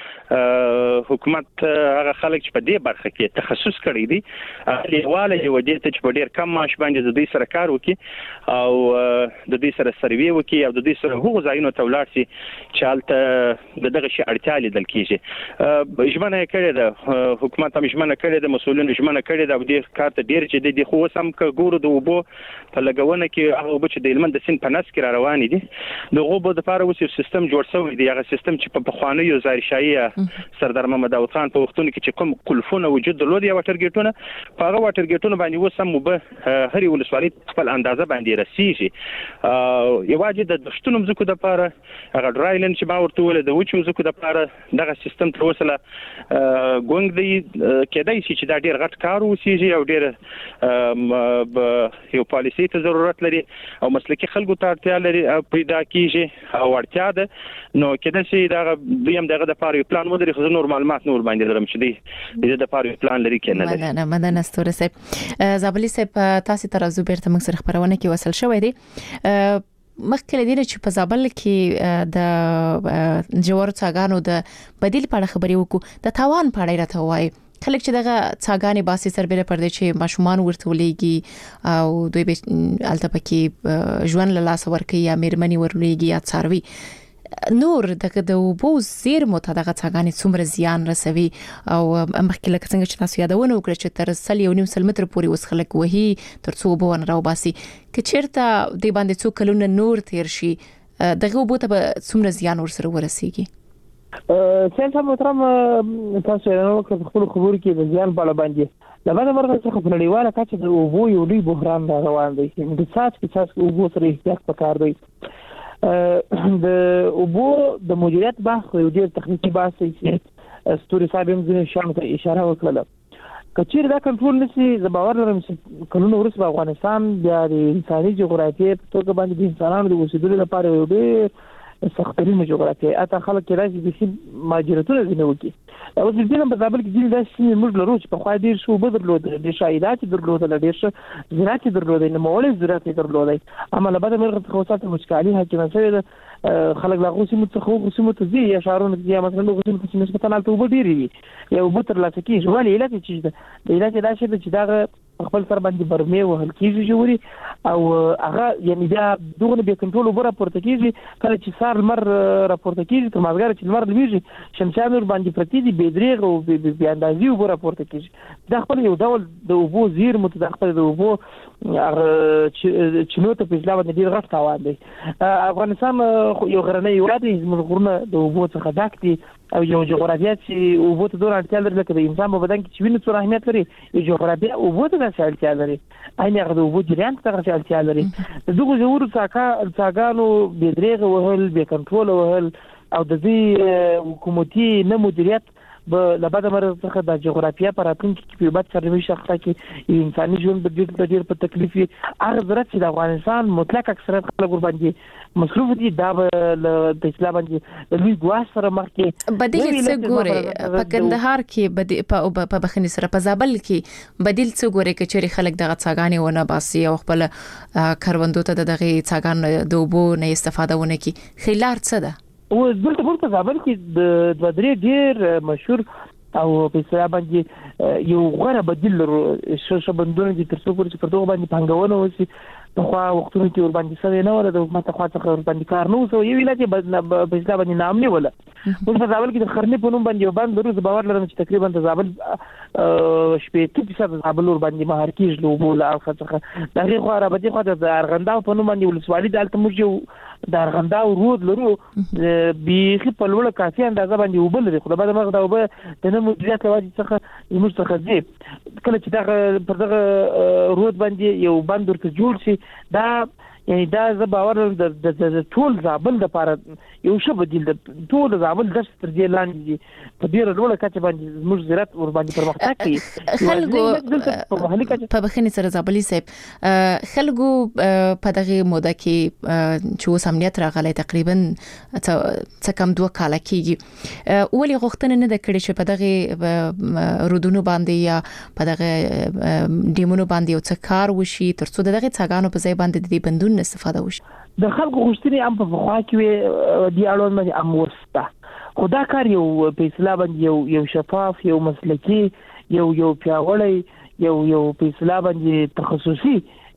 چې حکومت هغه خلک چې په دې برخه کې تخصص کړی دي لیواله یو دې ته چې په ډیر کم معاش باندې د دې سره کار وکړي او د دې سره سروي وکړي او د دې سره هغو ځایونو ته ولاړ شي چې هلته دغه شی اړتیا لیدل کیږي ژمنه کړې ده حکومت هم ژمنه کړې ده مسؤلین ژمنه کړې ده او دې کار ته ډیر جدي دي خو سم ګورو د وبو په لګونه کې هغه وبو چې د علم د سین په نس کې روان دي دغه په د لپاره وسیل سیستم جوړ شوی دی هغه سیستم چې په خواني یو ظاهرشاهي سردار محمد داوود خان په وختونو کې چې کوم کلفونه وجود درلود یا واټر ګیټونه په هغه واټر ګیټونه باندې وسم به هري ولسوالۍ خپل اندازه باندې رسیږي یواجه د دشتونو مزکو د لپاره هغه ډرایلند چې ما ورته ول د وچو مزکو د لپاره دغه سیستم تر اوسه ګونګ دی کېدای شي چې دا ډیر غټ کار وسیږي او ډیر یو پالیسي ته ضرورت لري او مسلکي خلکو ته اړتیا لري پیدا کیږي او اړتیا ده نو کله چې دا دویم دغه د پاره پلان ودرې خو نور معلومات نور باندې لرم چې دی د پاره پلان لري کنه لري مننه ستوره صاحب زابلی صاحب تاسو ته راځو بیرته موږ سره خبرونه کې وصل شوې دي مخکې لري چې په زابل کې د جوړ څاګانو د بدیل په اړه خبرې وکړو د تاوان په اړه راته وایي خلک چې دغه څاګانې باسي سربېره پر دې چې ماشومان ورته ولېږي او دوی به الته پکې ژوند له لاس ورکړي یا میرمنې ورلېږي یا څاروي نور دغه د وبو زیر متدغه څاګانې څومره زیان رسوي او مخکې لکه څنګه چې تاسو یادونه وکړه چې تر 1.5 متر پورې وس خلک وهي ترڅو وبو نه راو باسي که چیرته د باندې څو کلونه نور تیر شي دغه وبو ته څومره زیان ورسره ورسیږي څنګه محترم تاسو نو خپل خبرو کې د ځان په اړه باندې د باندې ورته څه په نړیواله کچه د اوبو یو لوی بحران روان دی چې د ساس کې وبو سره احتیاط پکار دی د اوبو د مدیریت بحث یو ډېر تخنیکی بحث دی چې ستوري صاحب هم ځینې شیانو ته اشاره وکړله. که چیرې دا کنټرول نشي زه باور لرم چې کلونه وروسته په افغانستان بیا د انساني جغرافیې په توګه باندې د انسانانو د اوسېدلو لپاره یو ډېر سخترینه جغرافیه اته خلک کې راځي د مهاجرتونه نه وکړي. اوس د دې په زابل کې ځینې داسې سیمې موږ لرو چې په خوا ډېر شو بدلول د شایدات درلودل ډېر ښه زراعت درلودل نو مولې زراعت درلودل اما له بعد مرغه خوصات مشکالي حکیمه شوی د خلک لا غوسي متخو ته یا شهرونه کې مثلا غوسي ته نسبت نه ته وبډيري یو بوتر لا سکی ولې علت چې د علت دا چې دا خپل سر باندې برمه وهل کیږي جوړي او هغه یعنی دا دغه به کنټرول وبره پورته کیږي کله چې سار مر راپورته کیږي تر مازګر چې مر لويږي شمشان ور باندې پرتی دي بيدریغ او بیا اندازي وبره پورته کیږي دا خپل یو ډول د اوبو زیر متداخل د اوبو چې نو ته په اسلام باندې ډیر غټ تاوان دی. افغانستان یو غرنی هیواد دی زموږ غرونه د اوبو څخه ډک دي او یو جغرافیه چې اوبو ته ډېر اړتیا لري لکه د انسان په بدن کې چې وینې څومره اهمیت لري یو جغرافیه اوبو ته اړتیا لري عین هغه د اوبو جریان ته اړتیا لري. دغه ژورو څاګانو بېدریغه وهل بې کنټرول وهل او د دې حکومتي نه مدیریت به لبعد مرز څخه د جغرافیه پر راتلونکي کې په بعد سره شخصه کې انساني ژوند د ډېر په تکلیف هغه ضرورت چې د افغانستان مطلق اکثریت خلک ور باندې مصروف دي دا د اسلام باندې لوی ګواښ سره مخ کې بدیل څه ګوره په کندهار کې په بخنی سره په زابل کې بدیل څه ګوره کې چې خلک دغه څاګانې ونه باسي او خپل کاروندو ته دغه څاګان د اوبو نه استفاده ونه کی خلار څه ده او دلته په زابل کې د درې ډیر مشهور او په سبا باندې یو غوړه بدیل لرو شوشه بندونه دي تر څو چې پر دغه باندې پنګونه وسی په خوا وختونو کې ور باندې سوي نه وره د حکومت خوا څخه ور باندې کار نو سو یو ویل چې په اسلام باندې نام نه ولا موږ په زابل کې د خرنې په نوم باندې یو باندې روز باور لرم چې تقریبا د زابل شپې ته د زابل ور باندې مهار کېږي لو بوله او څخه دغه خو را باندې خو د ارغنداو په نوم باندې ولسوالي دالته موږ یو د ارغنداو رود لرو بیخي په لوړه کافي اندازه باندې وبل لري خو بعد ما دا وب د نو مدیریت لوازم څخه موږ څخه دي کله چې دا پر دغه رود باندې یو بند ورته جوړ شي دا یعنی دا زه باور د ټول زابل د لپاره یو څه بدیل د ټول زابل د تر دې لاندې دي په ډیره لوړه کچه باندې موږ زراعت ور باندې پرمختګ کوي خلکو په بخنی سره زابلي صاحب خلکو په دغه موده کې چې سمنیت راغلی تقریبا څه کم 2 کال کېږي ولې غوښتنه نه د کړې چې په دغه رودونو باندې یا په دغه ډیمونو باندې یو څه کار وشي ترڅو دغه څاګانو په ځای باندې د بندونو استفاده وشي د خلکو غوښتنې هم په خوا کې دی اړوند باندې اموسته خدا کار یو په اسلام باندې یو شفاف یو مسلکی یو پیاوړی یو په اسلام باندې تخصصي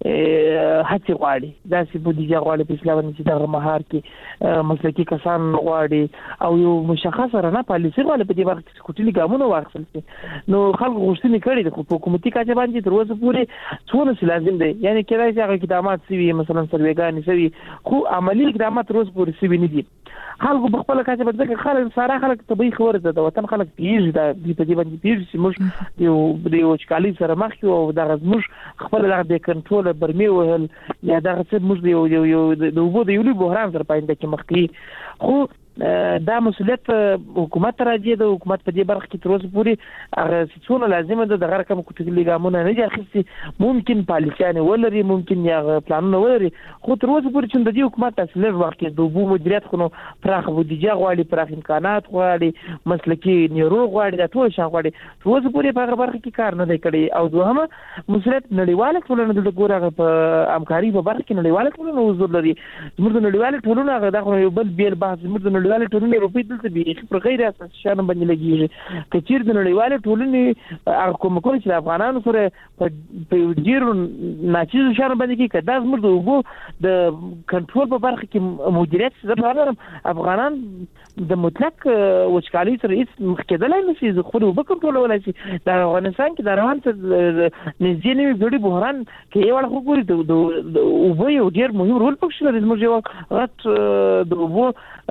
هڅه غواړي دا چې بودیجه غواړي په اسلام باندې چې د مهار کې مسلکی کسان غواړي او یو مشخص رانه پالیسي غواړي په دې وخت کې کوټلي ګامونه واخلي نو خلکو غوښتنې کړي د حکومتي کاچه باندې تر اوسه پورې څونه لازم دي یعنی کله چې هغه اقدامات سوي مثلا سروېګان سوي خو عملی اقدامات تر اوسه پورې سوي نه دي خلکو په خپل کاچه باندې خلک ساره خلک طبيعي خبره ده د وطن خلک پیژ د دې باندې پیژ چې موږ یو چکالي سره مخ یو د موږ خپل د کنټرول برمه وهل یا دا څه موږ یو د وبو د یولي بحران تر پاینده کې مخکې خو دا مسؤلیت حکومت راځي د حکومت په دې برخه کې تر اوسه پورې هغه څونه لازمه ده د غیر کوم کوټګلي ګامونه نه دي اخیستي ممکن پالیسیانه ولري ممکن یا پلانونه ولري خو تر اوسه پورې چې د دې حکومت اصلي وخت د وبو مدیریت خو پراخ بودیجه غواړي پراخ امکانات غواړي مسلکی نیرو غواړي د ټول شان غواړي تر اوسه پورې په برخه کې کار نه دی کړی او دوهمه مسؤلیت نړیواله ټولنه د ګورغه په همکاري په برخه کې نړیواله ټولنه حضور لري زموږ د نړیواله ټولنه هغه د یو بل بحث زموږ نړیواله ټولنې روپی دلته به پر غیر اساس شان باندې لګیږي کچیر د نړیواله ټولنې هغه کوم کوم چې افغانانو سره په ډیرو ناچیز شان باندې کې کدا زموږ د وګو د کنټرول په برخه کې مدیریت زړه افغانان د مطلق وچکالي سره هیڅ مخکېدلای نشي خو وب کنټرول ولای شي د افغانستان کې د روان څه نږدې نیمه جوړي بحران کې یو وړ خو ګوري د وبو یو ډیر مهم رول پکې لري زموږ یو غټ د وبو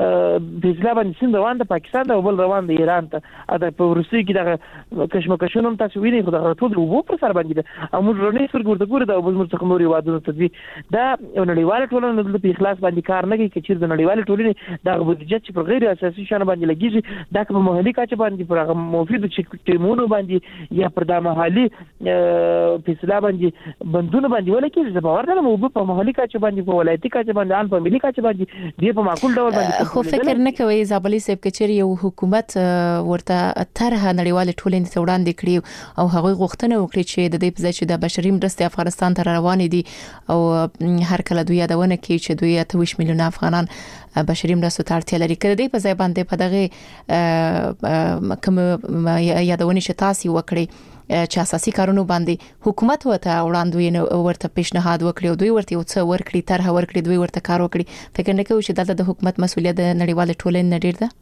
فیصله باندې سند روان د پاکستان ته او بل روان د ایران ته د په روسي کې د کشمکشونو تاسو وینئ خو د ټول وبو پر سر باندې او موږ رڼې سر ګورته د بل مرڅ خموري وادونو ته دا نړیواله ټولنه د اخلاص باندې کار نه کوي چې د نړیواله ټولنې د بودیجه چې پر غیر اساسي شانه باندې لګیږي دا کوم محلي کاچ باندې پر مفید ټیمونو باندې یا پر د محلي فیصله باندې بندونه باندې ولکه چې باور نه مو په محلي کاچ باندې په ولایتي کاچ باندې ان په ملي کاچ باندې دی په معقول ډول باندې خو فکر نه کوي زابلي صاحب کچري یو حکومت ورته طرحه نړیواله ټولنې ته وړاندې کړی او هغه غوښتنه وکړي چې د دې په ځای چې د بشري مرستې افغانستان ته روان دي او هر کله دوی یادونه کوي چې دوی 28 میلیون افغانان بشري مرستو ته اړتیا لري کړي په ځای باندې په دغه کوم یادونه چې تاسو وکړي چې اساسي کارونو باندې حکومت ورته وړاندوینه ورته پیشنهاد وکړي او دوی ورته یو څه ورکړي طرح ورکړي دوی ورته کار وکړي فکر نه کوي چې دلته د حکومت مسولیت د نړیواله ټولنې نه ډیر ده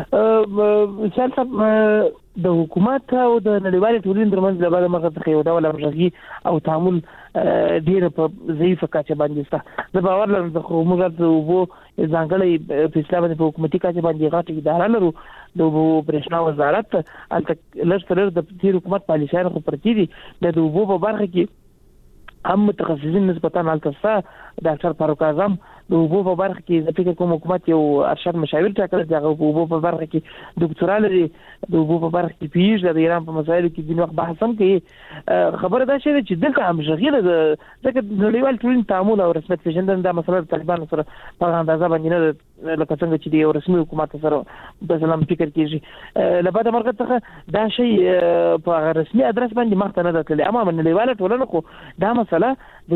د حکومت او د نړیوالې ټولنې ترمنځ د بل مخه څخه یو ډول همغږي او تعامل ډیر په ضعیفه کچه باندې ستا د باور لرم چې موږ د وبو ځانګړی فیصله باندې په حکومتي کچه باندې غاټي اداره لرو د وبو برېښنا وزارت الته لږ د تیر حکومت پالیسیانو خو پرتی دي د وبو په برخه کې هم متخصصین نسبتا التسا ډاکټر فاروق اعظم د وبو په برخه کې د فکر کوم حکومت یو ارشد مشاور ټاکل دی هغه وبو په برخه کې ډاکټرال لري د وبو په برخه کې پیش د ایران په مسایلو کې د وخت بحث هم کوي خبره دا شوه چې دلته هم شغیله د ځکه نړیوال ټولنې تعامل او رسمیت پیژندنه د مسله طالبانو سره په اندازه باندې نه لکه څنګه چې د یو رسمي حکومت سره د سلام فکر کیږي لبعد مرګ څخه دا شی په رسمي ادرس باندې مخته نه دتل اما نړیواله ټولنه خو دا مسله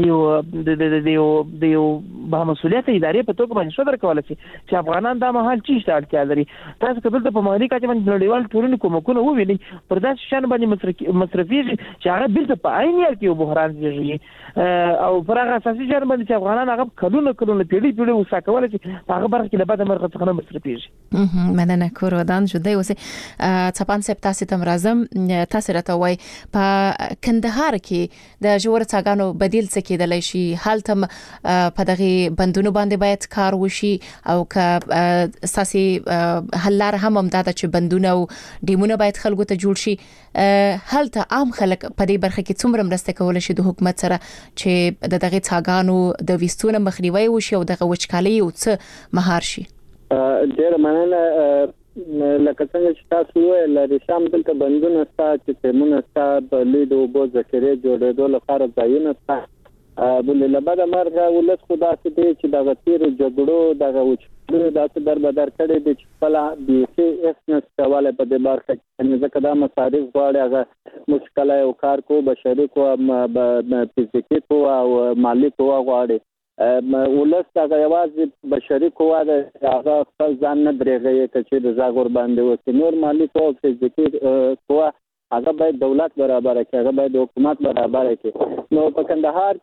د یو به مسؤلیت ادارې په توګه باندې صدر کولای شي چې افغانان د مهال چی اړتیا لري تاسو کله په مالي کاچ باندې نړیوال ټولنې کومکونه وویلي پر داس شان باندې مصرفي چې هغه بیل په عین یال کې بحران دیږي او پر هغه اساسي شان باندې چې افغانان هغه کلونه پیړي وساکول چې هغه برخه کې لبعد مرغه څخه مصرفي مننه کور ودان جوړ اوسه څپان سپ تاسو تم راځم تاسو راته وای په کندهار کې د جوړ څاګانو بدیل څه کېدلای شي حالتم په دغه بندونو باندې باید کار وشي او که اساسي حل لار هم دا چې بندونه او ډیمونه باید خلکو ته جوړ شي هلته عام خلک په دې برخه کې څومره مرسته کول شي د حکومت سره چې د دغه څاګانو د وستونه مخنیوي وشي او دغه وچکالي او څه مهار شي ډیر مننه لکه څنګه چې تاسو ویل لري شام دلته بندونه ستا چې تمونه ستا په لیدو بو ذخیره جوړېدو لپاره ځایونه ستا بل لبد مرغه ولس خدا څه دی چې د غتیر جګړو دغه وچلو د دربدر کړي د خپل بي اس نس حواله په دې برخه کې ځکه دا مصارف غواړي هغه مشکله او کار کو بشري کو فزیکي کو او مالی کو غواړي ولس هغه یوازې بشري قوا د هغه خپل ځان نه درېږي چې د زاغور باندې وسی نور مالی کو فزیکي قوا هغه باید دولت برابر کړي هغه باید حکومت برابر کړي نو په کندهار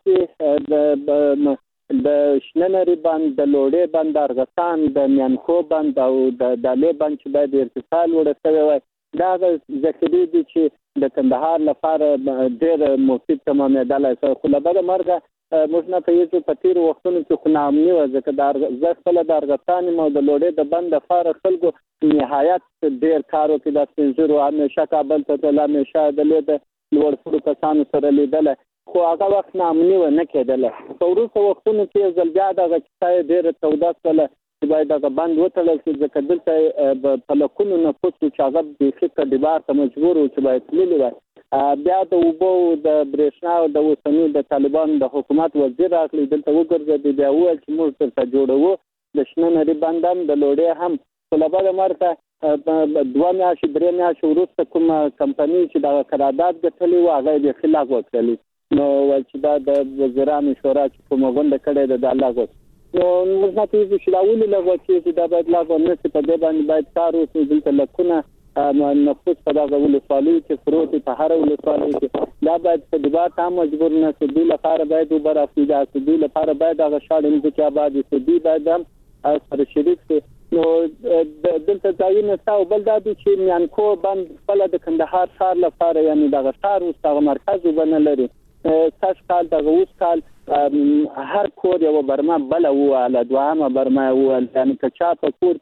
کې د شننری بند د لوړې بند ارغستان د میانخو بند او د دالې بند چې باید ارتفاع ورسوي وي دا ذخیره دي چې د کندهار لپاره ډېر مفید تمامېدلای شي خو لبد مرګه موږ نه پیژو په تیر وختونو کې خو نامني و ځکه د ځخل د ارغستان مو د لوړې د بند لپاره خلکو نهایت ډېر کارو کې د سنجرو همیشه کابل ته همیشه د لید لوړ فړو کسانو سره لیدل خو هغه وخت نامني و نه کېدل په ورسره وختونو کې زلګا د غچای ډېر تودا سره چې باید د بند وټړل شي ځکه دلته په لکونو نه پوښتنه چې هغه د فکر د بار ته مجبور و چې باید تللی وي بیا د وبو د برېښنا او د اوسنی د طالبان د حکومت وزیر راغلی دلته وګرځي بیا وویل چې موږ ترته جوړو د شننری بندم د لوړې هم طلبه مرته 2 میاشتې 3 میاشتې وروسته کوم کمپنی چې د قرارداد ګټلې و هغه د خلاف وکړي نو چې دا د وزیرانو شورا چې کومه غونډه کړې ده د الله نو موږ نه پیژو چې دا ولې لغوه چې دا باید لا غوښنه چې په دې باندې باید کار وکړي دلته لکونه نفوس په دغه ولسوالۍ کې فروت په هر ولسوالۍ کې دا باید په دبات هم مجبور نه شي د لپاره باید وبر افیدا د لپاره باید هغه شاړې چې آباد شي د باید هم سره شریک شي نو دلته ځایونه تاسو بل دا چې میانکو بند بل د کندهار ښار لپاره یعنی دغه ښار او دغه مرکز وبنه لري تاسو کال دغه اوس کال هر کور یو برما بل او له دوامه برما او یعنی کچا په کور کې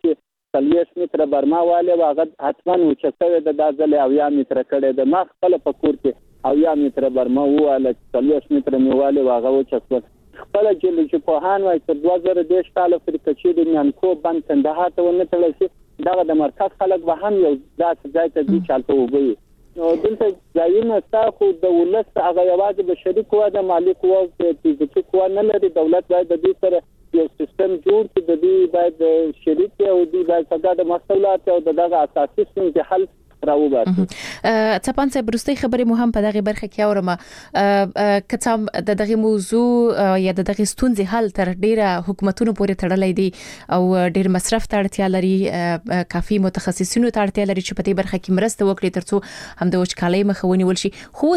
40 متره برما واله هغه حتما وچته د ځل 90 متره کړي د ما خپل په کور کې 90 متره برما واله 40 متره میواله هغه وچته خپل جیولوجي په هان وای تر 2010 کال پورې کچې د نانکو بند کندهار ته ونه تړل شي دا د مرکز خلک به هم یو ځای ته دي چالتو وګي نو دلته ځایونه تاسو د ولست هغه یوازې بشري قوه د مالی قوه او فزیکي قوه نه لري دولت باید د دې سره یو سیستم جوړ کړي د دې باید شریک او د باید څنګه د مسؤلیت او دغه اساسي ستونزې حل راوباسي څپان صاحب برستي خبرې مهم په دغه برخه کې اورم کڅام د دغه موضوع یا د دغه ستونزې حل تر ډیره حکومتونو پورې تړلې دي او ډیر مصرف ته اړتیا لري کافي متخصصینو ته اړتیا لري چې په دې برخه کې مرسته وکړي ترڅو هم د وچکالۍ مخه ونیول شي خو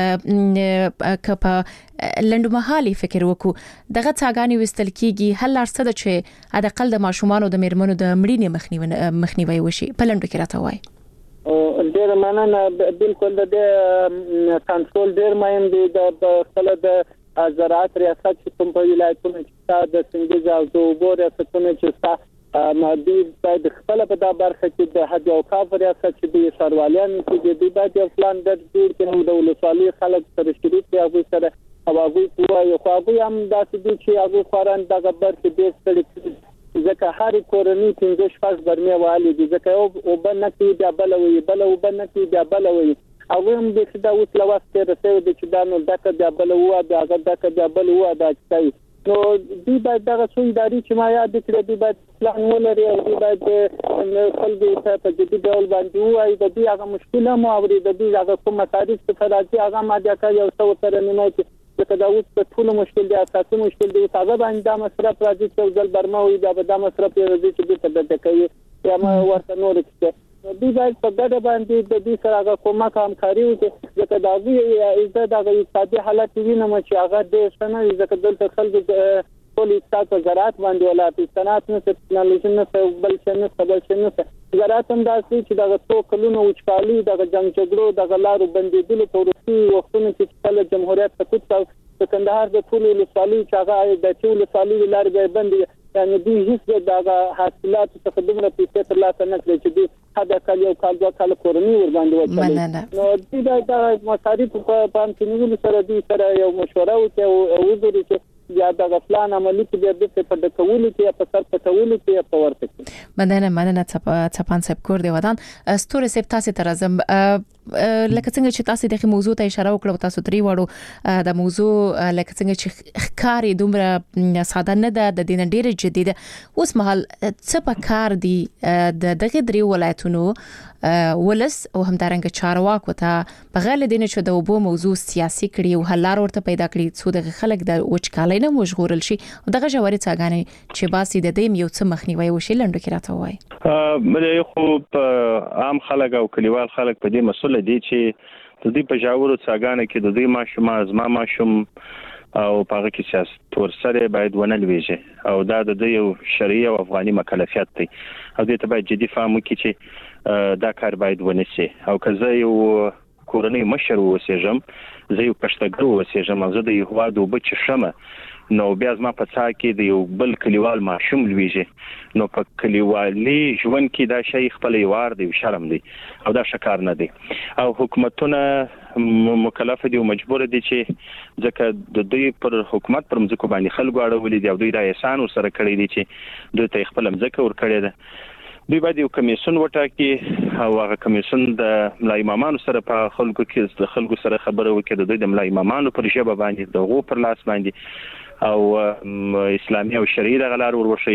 کپا لنډمهالي فکر وکړو دغه څاګانی وستل کیږي هل ارڅه د چې د اقل د ماشومان د میرمنو د مړینې مخنیوي وشي په لنډو کې راته وای ډیر مننه بالکل د کنټرول ډیر مهم دی د خپل د زراعت ریاست چې کوم په ولایتونو کې د سنگیز او د وبو ریاستونو چې مادي باید خپل په دا برخه کې د حد او کاف ریاست چې د سرواليان کې د باید یو پلان د جوړ کړي د ولسوالۍ خلک سره شریک دي او سره هغه کوی خو هغه هم داسې دي چې هغه خوران دغه برخه د ستړي ځکه هر کورنۍ 15 شپږ برمه والي دي ځکه او بنکې د بلوي بنکې د بلوي هغه هم د څه د وسلواسته رسېږي چې دا نو دغه د بلوي د هغه دغه د بلوي د ځای نو دی باید دغه څو اداري چې ما یاد کړې دی باید پلان ولري او دی باید خلکو ته په جدي ډول باندې وایي د دې هغه مشکله مو او د دې هغه کوم مصارف څخه راځي هغه ما د کار یو څو سره نه چې دا اوس په ټول مشکل دی اساسي مشکل دی هغه باندې د مصرف راځي چې ځل برما وي دا د مصرف راځي چې د کوي یا ما ورته نور څه دی باید په ګډه باندې د دې سره هغه کومه همکاري وکړي چې دا د دغه اقتصادي حالت وینم چې هغه د شنه ځکه دلته خلک ټول اقتصاد په زراعت باندې ولاړ صنعت نه ټکنالوژي نه بل څه نه زراعت هم داسې چې دغه څو کلونو وچکالي دغه جنگ جګړو دغه لارو بندیدلو په وروستي وختونو کې چې جمهوریت سقوط په کندهار د ټولو ولسوالۍ چې هغه د ټولو ولسوالۍ لارې بندي یعنی دوی هیڅ دغه حاصلات څخه دومره پیسې ترلاسه نه کړي چې دوی حدا کال یو کال دوه کال کورنۍ ورباندې وکړي نو دوی د مصارف په پام کې نیولو سره دوی سره یو مشوره وکړي او وګوري چې یا د غفلان عملی کې د دې په ډکولو کې په سر پټولو کې په ورته کې مننه څپان صاحب کور دی ودان ستوره سپ تاسو ته راځم لکه څنګه چې تاسو دغه موضوع ته اشاره وکړو تاسو درې وړو د موضوع لکه څنګه چې ښکاری دومره ساده نه ده د دین ډیره جديده اوس مهال څه په کار دي د دغه درې ولایتونو ولس او همدارنګه چارواکو ته بغیر دینه چې د وبو موضوع سیاسي کړي او حل لار ورته پیدا کړي څو د خلک د وچکالۍ نه مشغول شي او دغه جوړې څنګه چې باسي د دې یو څه مخنیوي وشي لنډو کې راته وای مله خو عام خلک او کلیوال خلک په دې مسله دي چې د دې په جوړو څنګه کې د دې ماشوم ازما ماشوم او پاره کې سیاست ورسره باید ونه لويږي او دا د یو شرعي او افغاني مکلفیت دی او دې ته باید جدي فهم وکړي چې دا کار باید ونشي او که زه یو کورنۍ مشر وسېږم زه یو پښتګر وسېږم زه د یو وادو بچ شمه نو بیا زما په څا کې د یو بل کلیوال ماشوم لويږي نو په کلیوالي ژوند کې دا شی خپل یوار دی شرم دی او دا شکار نه دی او حکومتونه مکلف دي او مجبور دي چې ځکه د دوی پر حکومت پر مځکو باندې خلکو اړولې دي او دوی د احسان سره کړی دي چې دوی ته خپل مځکه ور کړی ده دوی باید یو کمیسیون وټاکي او هغه کمیسیون د ملای امامانو سره په خلکو کې د خلکو سره خبرو وکړي د دوی د ملای امامانو پر ژبه باندې دغه پر لاس باندې او اسلامي او شرعي د غلار ورورشي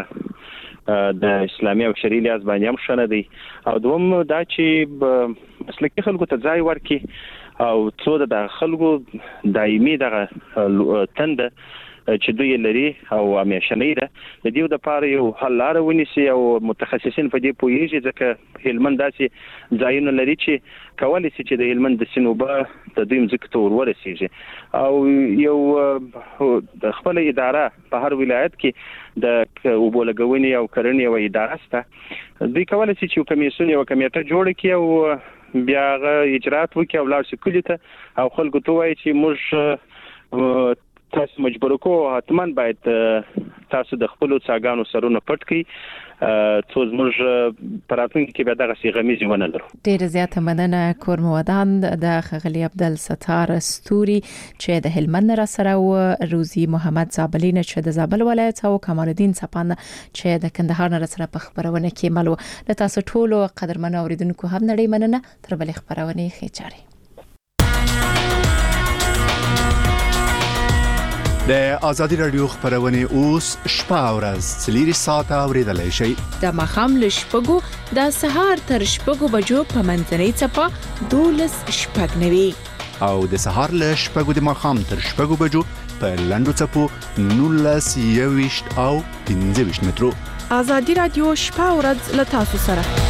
چې د اسلامي او شرعي لیاز باندې هم شنه دي او دوم دا چې مسلکي خلکو ته ځای ورکي او څو د خلکو دایمي دغه تند چې دوی لري او همیشنی ده د دې د پاره یو حل لار ونیسي او متخصصین په دې پوهیږي ځکه هلمند داسې ځایونه لري چې کولای شي چې د هلمند د سینوبه د دوی مځکه ته ورسیږي او یو د خپل اداره په هر ولایت کې د وبولګونی او کرنې او اداره سته دوی کولای شي چې کمیسیون یو کمیټه جوړ کړي او بیا اجرات وکړي او لاړ شي کلی ته او خلکو ته وایي چې موږ تاسو مجبور کو حتما باید تاسو د خپل څاګانو سرونه پټ کړئ څو زموږ پراتونکو کې به دغه غمیزي ونه لرو. ډېر زیاته مننه کورمودان د خغلی عبدل ستار استوري چې د هلمند را سره او روزي محمد زابلین چې د زابل ولایت او کمال الدین صپان چې د کندهار را سره په خبرونه کې ملو د تاسو ټولو قدرمن اوریدونکو هم نړۍ مننه تر بل خبرونه خېچاري. د ازادي رادیو خبرونه اوس شپه او ورځ 4 ساعته اوریدلای شئ. د مخام له شپږو د سهار تر شپږو بجو په منځنۍ چپه 12 شپږ نوي او د سهار له شپږو د مخام تر شپږو بجو په لندو چپو 19 21 او 15 مترو. ازادي رادیو شپه او ورځ له تاسو سره.